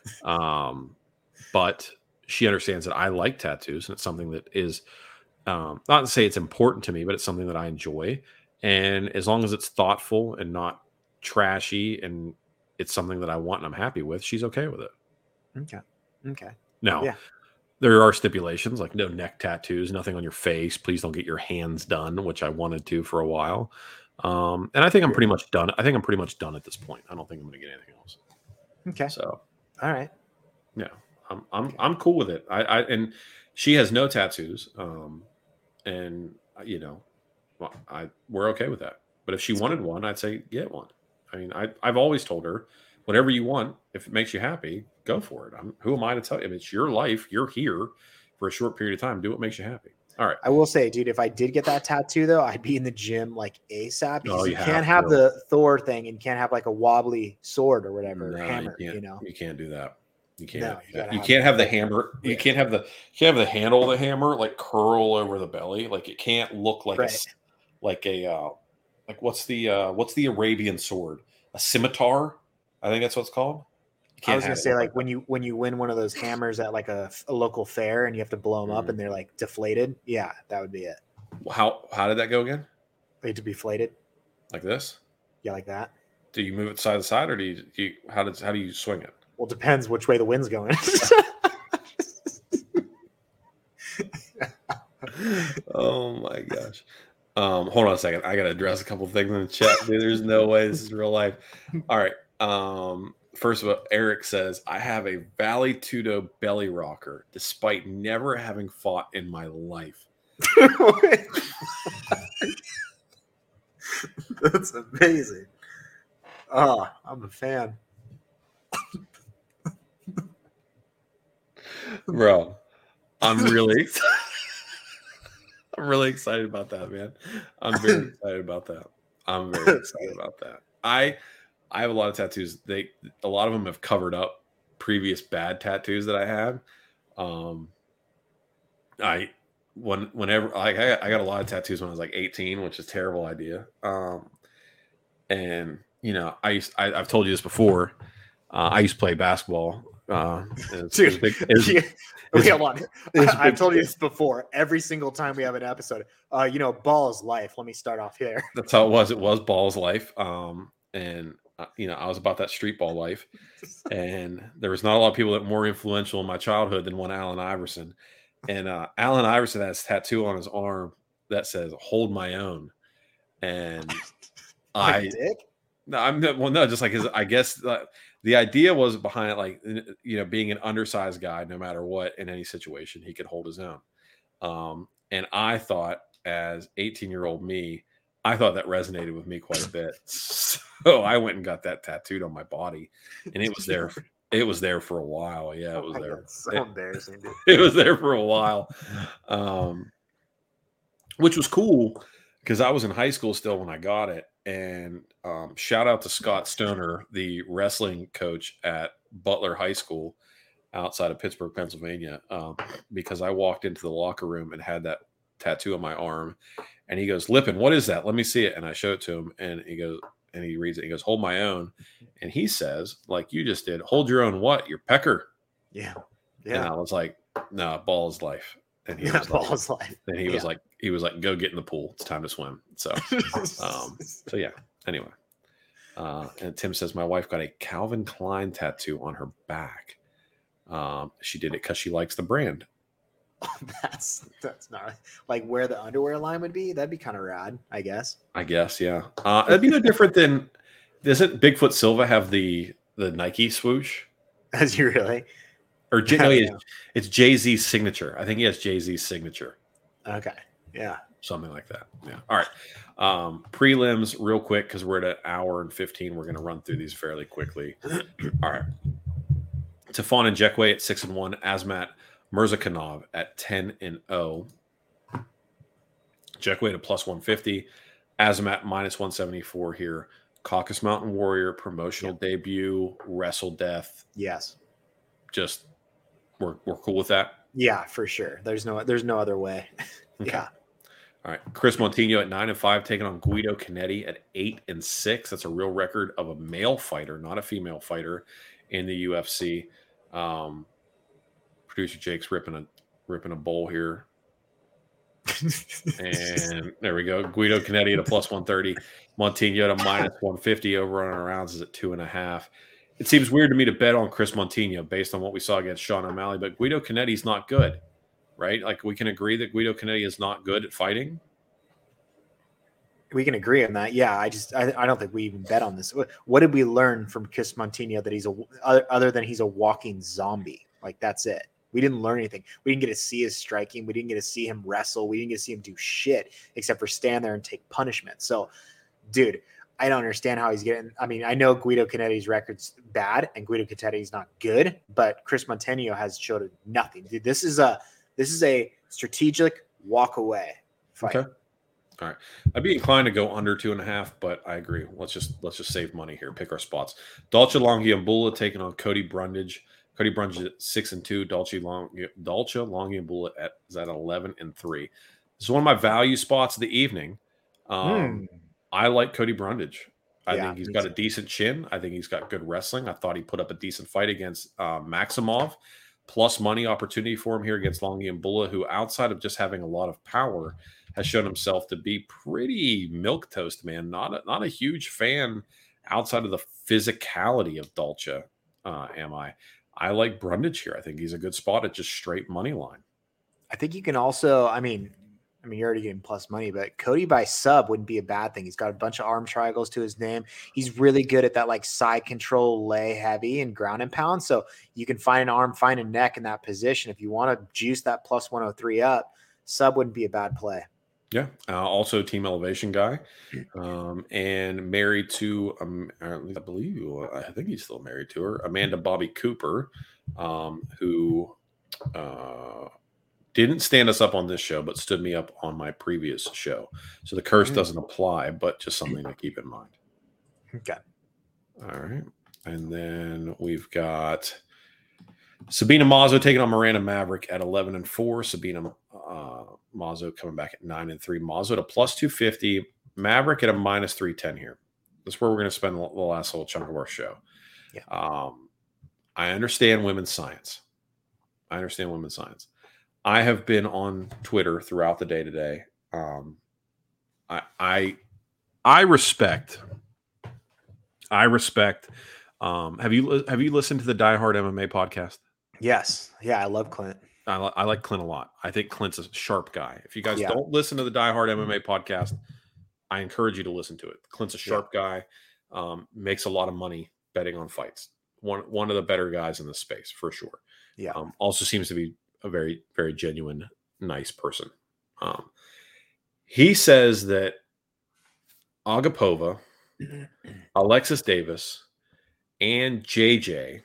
um, but she understands that I like tattoos, and it's something that is um, not to say it's important to me, but it's something that I enjoy. And as long as it's thoughtful and not trashy, and it's something that I want and I'm happy with, she's okay with it. Okay. Okay. Now, yeah. there are stipulations like no neck tattoos, nothing on your face. Please don't get your hands done, which I wanted to for a while. Um, and I think I'm pretty much done. I think I'm pretty much done at this point. I don't think I'm going to get anything else. Okay. So, all right. Yeah, I'm I'm okay. I'm cool with it. I, I and she has no tattoos. Um, and you know, I we're okay with that. But if she That's wanted good. one, I'd say get one. I mean, I I've always told her, whatever you want, if it makes you happy, go for it. I'm, who am I to tell you? If it's your life, you're here for a short period of time. Do what makes you happy. All right. I will say, dude, if I did get that tattoo, though, I'd be in the gym like ASAP. Oh, you, you can't have, have the Thor thing, and you can't have like a wobbly sword or whatever, no, hammer. You, you know, you can't do that. You can't. No, you, you, you have can't have the hammer. Yeah. You can't have the. You can't have the handle of the hammer like curl over the belly. Like it can't look like right. a like a uh, like what's the uh, what's the Arabian sword? A scimitar. I think that's what it's called. I was gonna say like, like when you when you win one of those hammers at like a, a local fair and you have to blow them mm-hmm. up and they're like deflated. Yeah, that would be it. How how did that go again? They to be deflated. Like this? Yeah, like that. Do you move it side to side, or do you, do you how does how do you swing it? Well, it depends which way the wind's going. Oh my gosh. Um, hold on a second. I gotta address a couple of things in the chat. Dude, there's no way this is real life. All right. Um, first of all, Eric says, I have a Valley Tudo belly rocker despite never having fought in my life. That's amazing. Oh, I'm a fan. Bro, I'm really excited. I'm really excited about that, man. I'm very excited about that. I'm very excited about that. I I have a lot of tattoos. They a lot of them have covered up previous bad tattoos that I had. Um, I when whenever like I got, I got a lot of tattoos when I was like eighteen, which is a terrible idea. Um, and you know, I used I, I've told you this before. Uh, I used to play basketball. Uh, it was, Dude, it was big, it was, yeah. Okay, hold on. I, I've told you big. this before. Every single time we have an episode, uh, you know, ball is life. Let me start off here. That's how it was. It was ball's life. Um, and uh, you know, I was about that street ball life, and there was not a lot of people that were more influential in my childhood than one Allen Iverson. And uh, Allen Iverson has a tattoo on his arm that says "Hold my own," and like I. Dick? No, I'm not, well, no, just like his. I guess uh, the idea was behind it, like you know, being an undersized guy, no matter what, in any situation, he could hold his own. Um, and I thought, as eighteen-year-old me, I thought that resonated with me quite a bit. So I went and got that tattooed on my body, and it was there. For, it was there for a while. Yeah, it was oh there. God, so it, embarrassing, dude. It was there for a while, um, which was cool because I was in high school still when I got it. And um, shout out to Scott Stoner, the wrestling coach at Butler High School outside of Pittsburgh, Pennsylvania, um, because I walked into the locker room and had that tattoo on my arm. And he goes, Lippin, what is that? Let me see it. And I show it to him. And he goes, and he reads it. He goes, hold my own. And he says, like you just did, hold your own what? Your pecker. Yeah. Yeah. And I was like, no, nah, ball is life. And he yeah, was ball like, is life. And he yeah. was like, he was like, go get in the pool. It's time to swim. So, um, so yeah, anyway. Uh, and Tim says, my wife got a Calvin Klein tattoo on her back. Um, she did it because she likes the brand. Oh, that's, that's not like where the underwear line would be. That'd be kind of rad, I guess. I guess. Yeah. Uh, that'd be no different than, doesn't Bigfoot Silva have the, the Nike swoosh? As you really? Or no, it's, it's Jay-Z's signature. I think he has Jay-Z's signature. Okay. Yeah. Something like that. Yeah. All right. Um, prelims real quick, because we're at an hour and fifteen. We're going to run through these fairly quickly. All right. Tafon and Jekwe at six and one. Azmat Mirzakhanov at ten and oh. Jekwe at plus one fifty. Azamat minus one seventy-four here. Caucasus Mountain Warrior promotional yep. debut. Wrestle Death. Yes. Just we're we're cool with that. Yeah, for sure. There's no there's no other way. Okay. Yeah. All right. Chris Montigno at nine and five, taking on Guido Canetti at eight and six. That's a real record of a male fighter, not a female fighter, in the U F C. Um, producer Jake's ripping a ripping a bowl here. And there we go. Guido Canetti at a plus one thirty. Montigno at a minus one fifty. Over on our rounds is at two and a half. It seems weird to me to bet on Chris Montigno based on what we saw against Sean O'Malley, but Guido Canetti's not good, right? Like, we can agree that Guido Canetti is not good at fighting. We can agree on that. Yeah, I just I, I don't think we even bet on this. What did we learn from Chris Montigno that he's a other, other than he's a walking zombie? Like, that's it. We didn't learn anything. We didn't get to see his striking. We didn't get to see him wrestle. We didn't get to see him do shit except for stand there and take punishment. So, dude, I don't understand how he's getting. I mean, I know Guido Canetti's record's bad and Guido Canetti's not good, but Chris Montigno has showed nothing. Dude, this is a this is a strategic walk away fight. Okay. All right. I'd be inclined to go under two and a half, but I agree. Let's just let's just save money here. Pick our spots. Dolce Longiambula taking on Cody Brundage. Cody Brundage at six and two. Dolce Long Dolce Longiambula at is at eleven and three. This is one of my value spots of the evening. Um, hmm. I like Cody Brundage. I yeah, think he's got too. a decent chin. I think he's got good wrestling. I thought he put up a decent fight against uh, Maximov. Plus money opportunity for him here against Longiambula, who outside of just having a lot of power, has shown himself to be pretty milquetoast, man. Not a, not a huge fan outside of the physicality of Dolce, uh, am I? I like Brundage here. I think he's a good spot at just straight money line. I think you can also, I mean, I mean, you're already getting plus money, but Cody by sub wouldn't be a bad thing. He's got a bunch of arm triangles to his name. He's really good at that, like, side control, lay heavy and ground and pound. So you can find an arm, find a neck in that position. If you want to juice that plus one oh three up, sub wouldn't be a bad play. Yeah. Uh, also Team Elevation guy, um, and married to, um, I believe, I think he's still married to her, Amanda Bobby Cooper, um, who, uh, didn't stand us up on this show, but stood me up on my previous show. So the curse doesn't apply, but just something to keep in mind. Okay. All right. And then we've got Sabina Mazo taking on Miranda Maverick at eleven and four. Sabina uh, Mazo coming back at nine and three. Mazo at a plus two fifty. Maverick at a minus three ten here. That's where we're going to spend the last little chunk of our show. Yeah. Um, I understand women's science. I understand women's science. I have been on Twitter throughout the day today. Um, I, I, I respect. I respect. Um, have you have you listened to the Die Hard M M A podcast? Yes. Yeah, I love Clint. I, I like Clint a lot. I think Clint's a sharp guy. If you guys yeah. don't listen to the Die Hard M M A podcast, I encourage you to listen to it. Clint's a sharp yeah. guy. Um, makes a lot of money betting on fights. One one of the better guys in the space for sure. Yeah. Um, also seems to be a very, very genuine, nice person. Um, he says that Agapova, Alexis Davis, and J J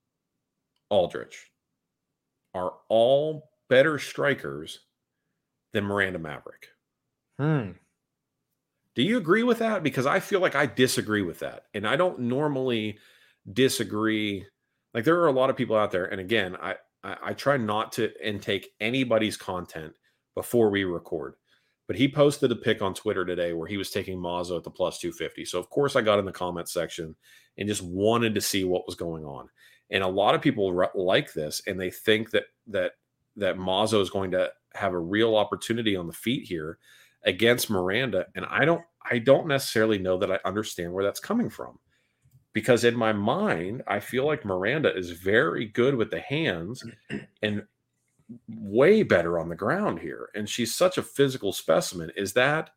Aldrich are all better strikers than Miranda Maverick. Hmm. Do you agree with that? Because I feel like I disagree with that. And I don't normally disagree. Like, there are a lot of people out there. And again, I, I, I try not to intake anybody's content before we record. But he posted a pic on Twitter today where he was taking Mazo at the plus two fifty. So, of course, I got in the comment section and just wanted to see what was going on. And a lot of people re- like this, and they think that that that Mazo is going to have a real opportunity on the feet here against Miranda. And I don't I don't necessarily know that I understand where that's coming from. Because in my mind, I feel like Miranda is very good with the hands and way better on the ground here. And she's such a physical specimen. Is that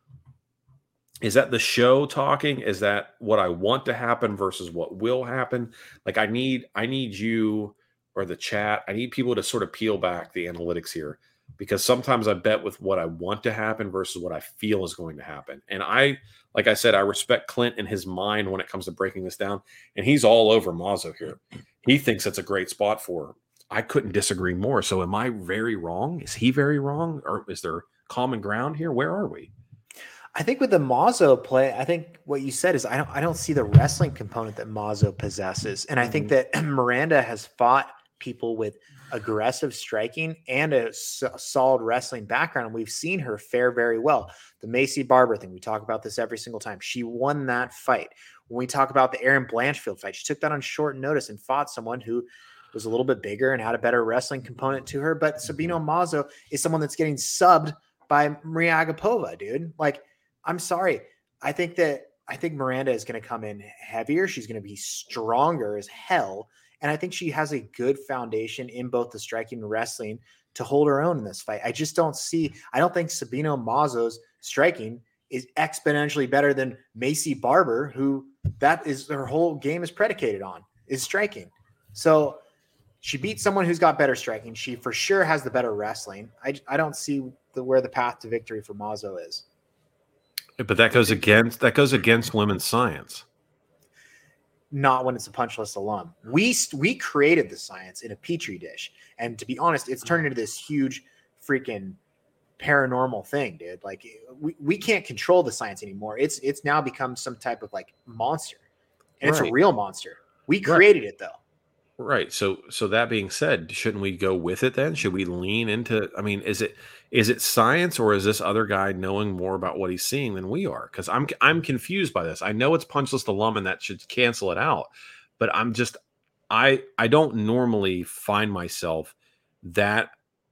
is that the show talking? Is that what I want to happen versus what will happen? Like, I need I need you or the chat. I need people to sort of peel back the analytics here. because sometimes I bet with what I want to happen versus what I feel is going to happen. And I, like I said, I respect Clint and his mind when it comes to breaking this down. And he's all over Mazo here. He thinks it's a great spot for her. I couldn't disagree more. So am I very wrong? Is he very wrong? Or is there common ground here? Where are we? I think with the Mazo play, I think what you said is I don't I don't see the wrestling component that Mazo possesses. And I think that Miranda has fought people with aggressive striking and a, s- a solid wrestling background. And we've seen her fare very well. The Macy Barber thing, we talk about this every single time. She won that fight. When we talk about the Erin Blanchfield fight, she took that on short notice and fought someone who was a little bit bigger and had a better wrestling component to her. But Sabino Mazo is someone that's getting subbed by Maria Agapova, dude. Like, I'm sorry. I think that I think Miranda is going to come in heavier. She's going to be stronger as hell. And I think she has a good foundation in both the striking and wrestling to hold her own in this fight. I just don't see, I don't think Sabino Mazo's striking is exponentially better than Macy Barber, who that is her whole game is predicated on, is striking. So she beat someone who's got better striking. She for sure has the better wrestling. I, I don't see the, where the path to victory for Mazo is. But that goes against that goes against women's science. Not when it's a punch list alum. We we created the science in a petri dish, and to be honest, it's turned into this huge freaking paranormal thing, dude. Like we, we can't control the science anymore. It's it's now become some type of like monster, and right. It's a real monster. We created right. it though. Right. So so that being said, shouldn't we go with it then? Should we lean into, I mean, is it is it science or is this other guy knowing more about what he's seeing than we are? Because I'm I'm confused by this. I know it's punch list alum and that should cancel it out, but I'm just I I don't normally find myself that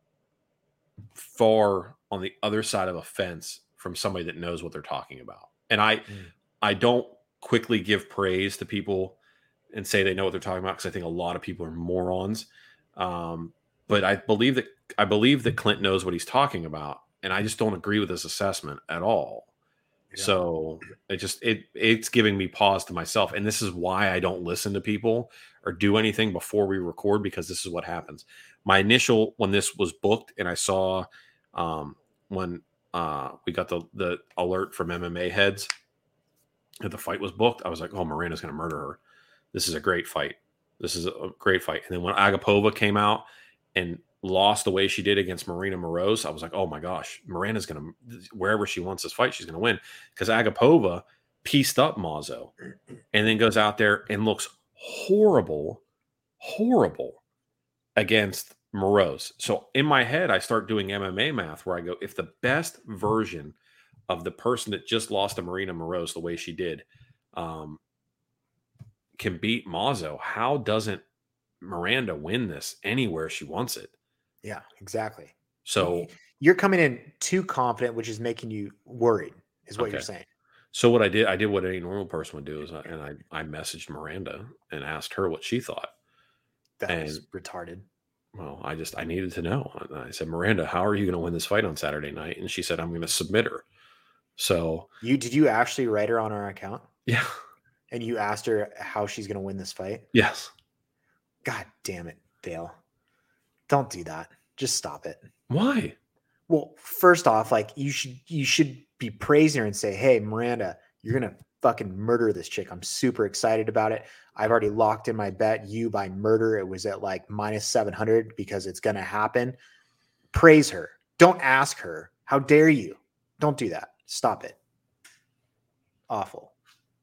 far on the other side of a fence from somebody that knows what they're talking about. And I mm. I don't quickly give praise to people and say they know what they're talking about, because I think a lot of people are morons. Um, but I believe that I believe that Clint knows what he's talking about, and I just don't agree with this assessment at all. Yeah. So it just it it's giving me pause to myself, and this is why I don't listen to people or do anything before we record, because this is what happens. My initial when this was booked, and I saw um, when uh, we got the the alert from M M A heads that the fight was booked, I was like, "Oh, Miranda's going to murder her. This is a great fight. This is a great fight." And then when Agapova came out and lost the way she did against Marina Moroz, I was like, oh my gosh, Miranda's going to, wherever she wants this fight, she's going to win. Because Agapova pieced up Mazo and then goes out there and looks horrible, horrible against Moroz. So in my head, I start doing M M A math where I go, if the best version of the person that just lost to Marina Moroz the way she did, um, can beat Mazo, how doesn't Miranda win this anywhere she wants it? Yeah, exactly. So you're coming in too confident, which is making you worried, is what okay. you're saying. So what I did, I did what any normal person would do, is I, and I, I messaged Miranda and asked her what she thought. That and, was retarded. Well, I just, I needed to know. And I said, Miranda, how are you going to win this fight on Saturday night? And she said, I'm going to submit her. So you, did you actually write her on our account? Yeah. And you asked her how she's going to win this fight? Yes. God damn it, Dale. Don't do that. Just stop it. Why? Well, first off, like you should you should be praising her and say, hey, Miranda, you're going to fucking murder this chick. I'm super excited about it. I've already locked in my bet you by murder. It was at like minus seven hundred because it's going to happen. Praise her. Don't ask her. How dare you? Don't do that. Stop it. Awful.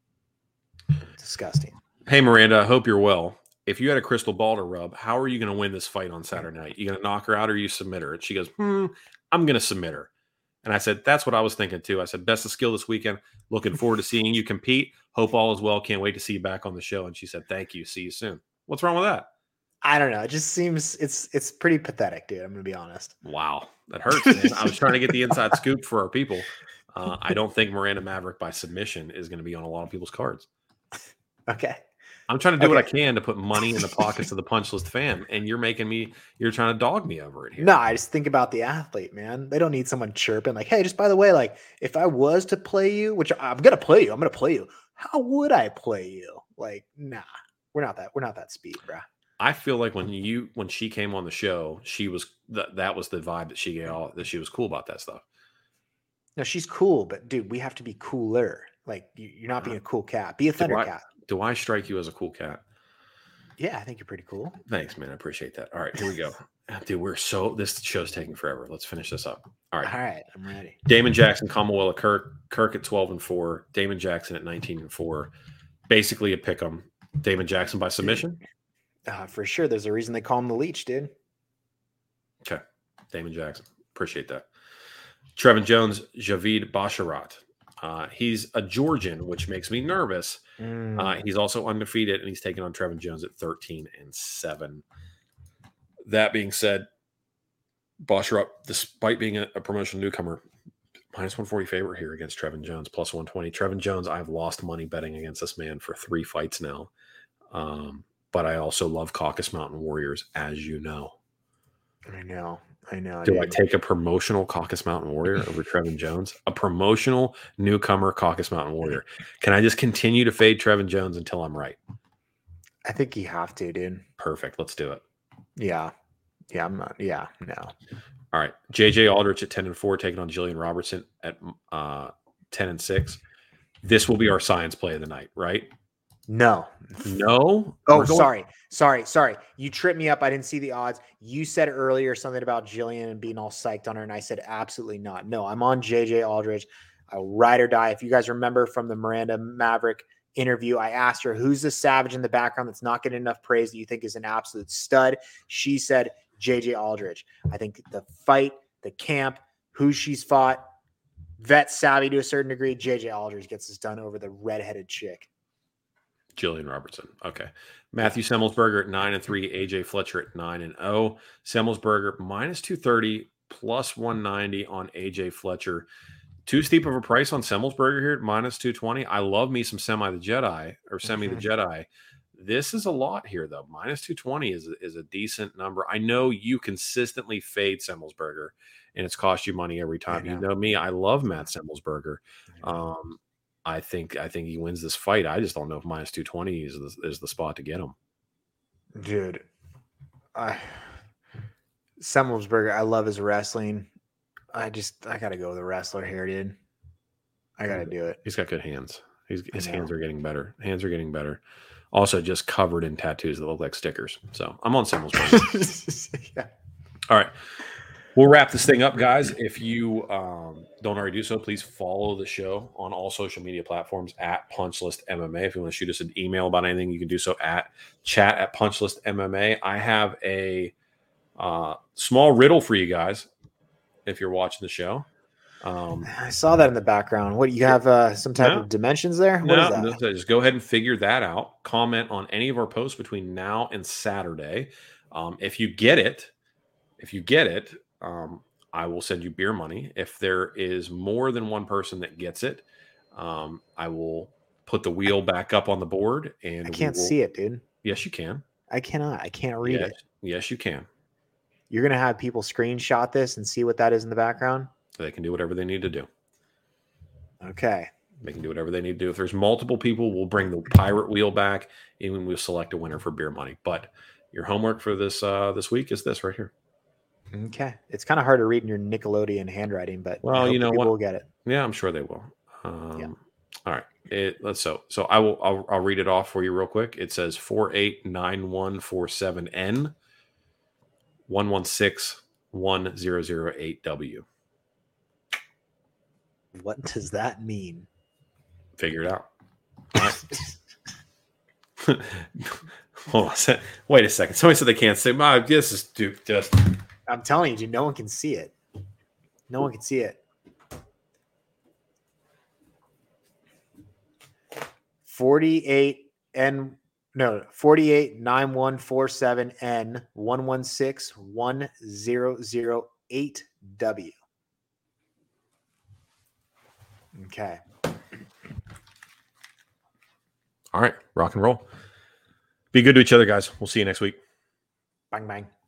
Disgusting. Hey, Miranda, I hope you're well. If you had a crystal ball to rub, how are you going to win this fight on Saturday night? You going to knock her out or you submit her? And she goes, hmm, I'm going to submit her. And I said, that's what I was thinking too. I said, best of skill this weekend. Looking forward to seeing you compete. Hope all is well. Can't wait to see you back on the show. And she said, thank you. See you soon. What's wrong with that? I don't know. It just seems it's it's pretty pathetic, dude. I'm going to be honest. Wow. That hurts, man. I was trying to get the inside scoop for our people. Uh, I don't think Miranda Maverick by submission is going to be on a lot of people's cards. Okay. I'm trying to do okay. what I can to put money in the pockets of the punch list fam, and you're making me, you're trying to dog me over it here. No, I just think about the athlete, man. They don't need someone chirping like, hey, just by the way, like if I was to play you, which I'm going to play you, I'm going to play you. How would I play you? Like, nah, we're not that, we're not that speed, bro. I feel like when you, when she came on the show, she was that that was the vibe that she gave all that she was cool about that stuff. No, she's cool, but dude, we have to be cooler. Like you're not being a cool cat. Be a thunder do I, cat. Do I strike you as a cool cat? Yeah, I think you're pretty cool. Thanks, man. I appreciate that. All right, here we go. Dude, we're so this show's taking forever. Let's finish this up. All right. All right, I'm ready. Damon Jackson, Kamawela Kirk, Kirk at twelve and four, Damon Jackson at nineteen and four. Basically a pick 'em. Damon Jackson by submission. Uh, for sure. There's a reason they call him the Leech, dude. Okay. Damon Jackson. Appreciate that. Trevin Jones, Javid Basharat. Uh, he's a Georgian, which makes me nervous. Mm. Uh, he's also undefeated, and he's taking on Trevin Jones at thirteen and seven. That being said, Basharat, despite being a, a promotional newcomer, minus one forty favorite here against Trevin Jones, plus one twenty. Trevin Jones, I've lost money betting against this man for three fights now. Um, but I also love Caucasus Mountain Warriors, as you know. I know. I know. Do I take a promotional Caucasus Mountain Warrior over Trevin Jones? A promotional newcomer Caucasus Mountain Warrior. Can I just continue to fade Trevin Jones until I'm right? I think you have to, dude. Perfect. Let's do it. Yeah. Yeah, I'm not. Yeah, no. All right. J J Aldrich at ten and four, taking on Jillian Robertson at uh, ten and six. This will be our science play of the night, right? No. No? Oh, sorry. Sorry. Sorry. You tripped me up. I didn't see the odds. You said earlier something about Jillian and being all psyched on her, and I said absolutely not. No, I'm on J J Aldrich. I'll ride or die. If you guys remember from the Miranda Maverick interview, I asked her, who's the savage in the background that's not getting enough praise that you think is an absolute stud? She said J J Aldrich. I think the fight, the camp, who she's fought, vet savvy to a certain degree, J J Aldrich gets this done over the redheaded chick. Jillian Robertson. Okay. Matthew Semmelsberger at nine and three, A J Fletcher at nine and oh. Semmelsberger minus two thirty, plus one ninety on A J Fletcher. Too steep of a price on Semmelsberger here at minus two twenty. I love me some Semi the Jedi or Semi the Jedi. This is a lot here, though. minus two twenty is, is a decent number. I know you consistently fade Semmelsberger, and it's cost you money every time. Know. You know me. I love Matt Semmelsberger. Um, I think I think he wins this fight. I just don't know if minus two twenty is the, is the spot to get him. Dude, I Semmelsberger, I love his wrestling. I just I gotta go with a wrestler here, dude. I gotta do it. He's got good hands. He's, his hands are getting better. Hands are getting better. Also, just covered in tattoos that look like stickers. So I'm on Semmelsberger. Yeah. All right. We'll wrap this thing up, guys. If you um, don't already do so, please follow the show on all social media platforms at Punchlist M M A. If you want to shoot us an email about anything, you can do so at chat at Punchlist M M A. I have a uh, small riddle for you guys if you're watching the show. Um, I saw that in the background. What, you have uh, some type no, of dimensions there? What no, is that? Just go ahead and figure that out. Comment on any of our posts between now and Saturday. Um, if you get it, if you get it, Um, I will send you beer money. If there is more than one person that gets it, um, I will put the wheel back up on the board. And I can't will... see it, dude. Yes, you can. I cannot. I can't read yes. it. Yes, you can. You're going to have people screenshot this and see what that is in the background? So they can do whatever they need to do. Okay. They can do whatever they need to do. If there's multiple people, we'll bring the pirate wheel back and we'll select a winner for beer money. But your homework for this uh, this week is this right here. Okay. It's kind of hard to read in your Nickelodeon handwriting, but well, you know what? We'll get it. Yeah, I'm sure they will. Um, yeah. All right. It, let's so so I will I'll, I'll read it off for you real quick. It says four eight nine one four seven N one one six one zero zero eight W. What does that mean? Figure it out. All right. Hold on a second. Wait a second. Somebody said they can't say. My this is dude, just. I'm telling you, dude, no one can see it. No one can see it. forty-eight N no forty-eight nine one four seven N one one six one zero zero eight W. Okay. All right. Rock and roll. Be good to each other, guys. We'll see you next week. Bang, bang.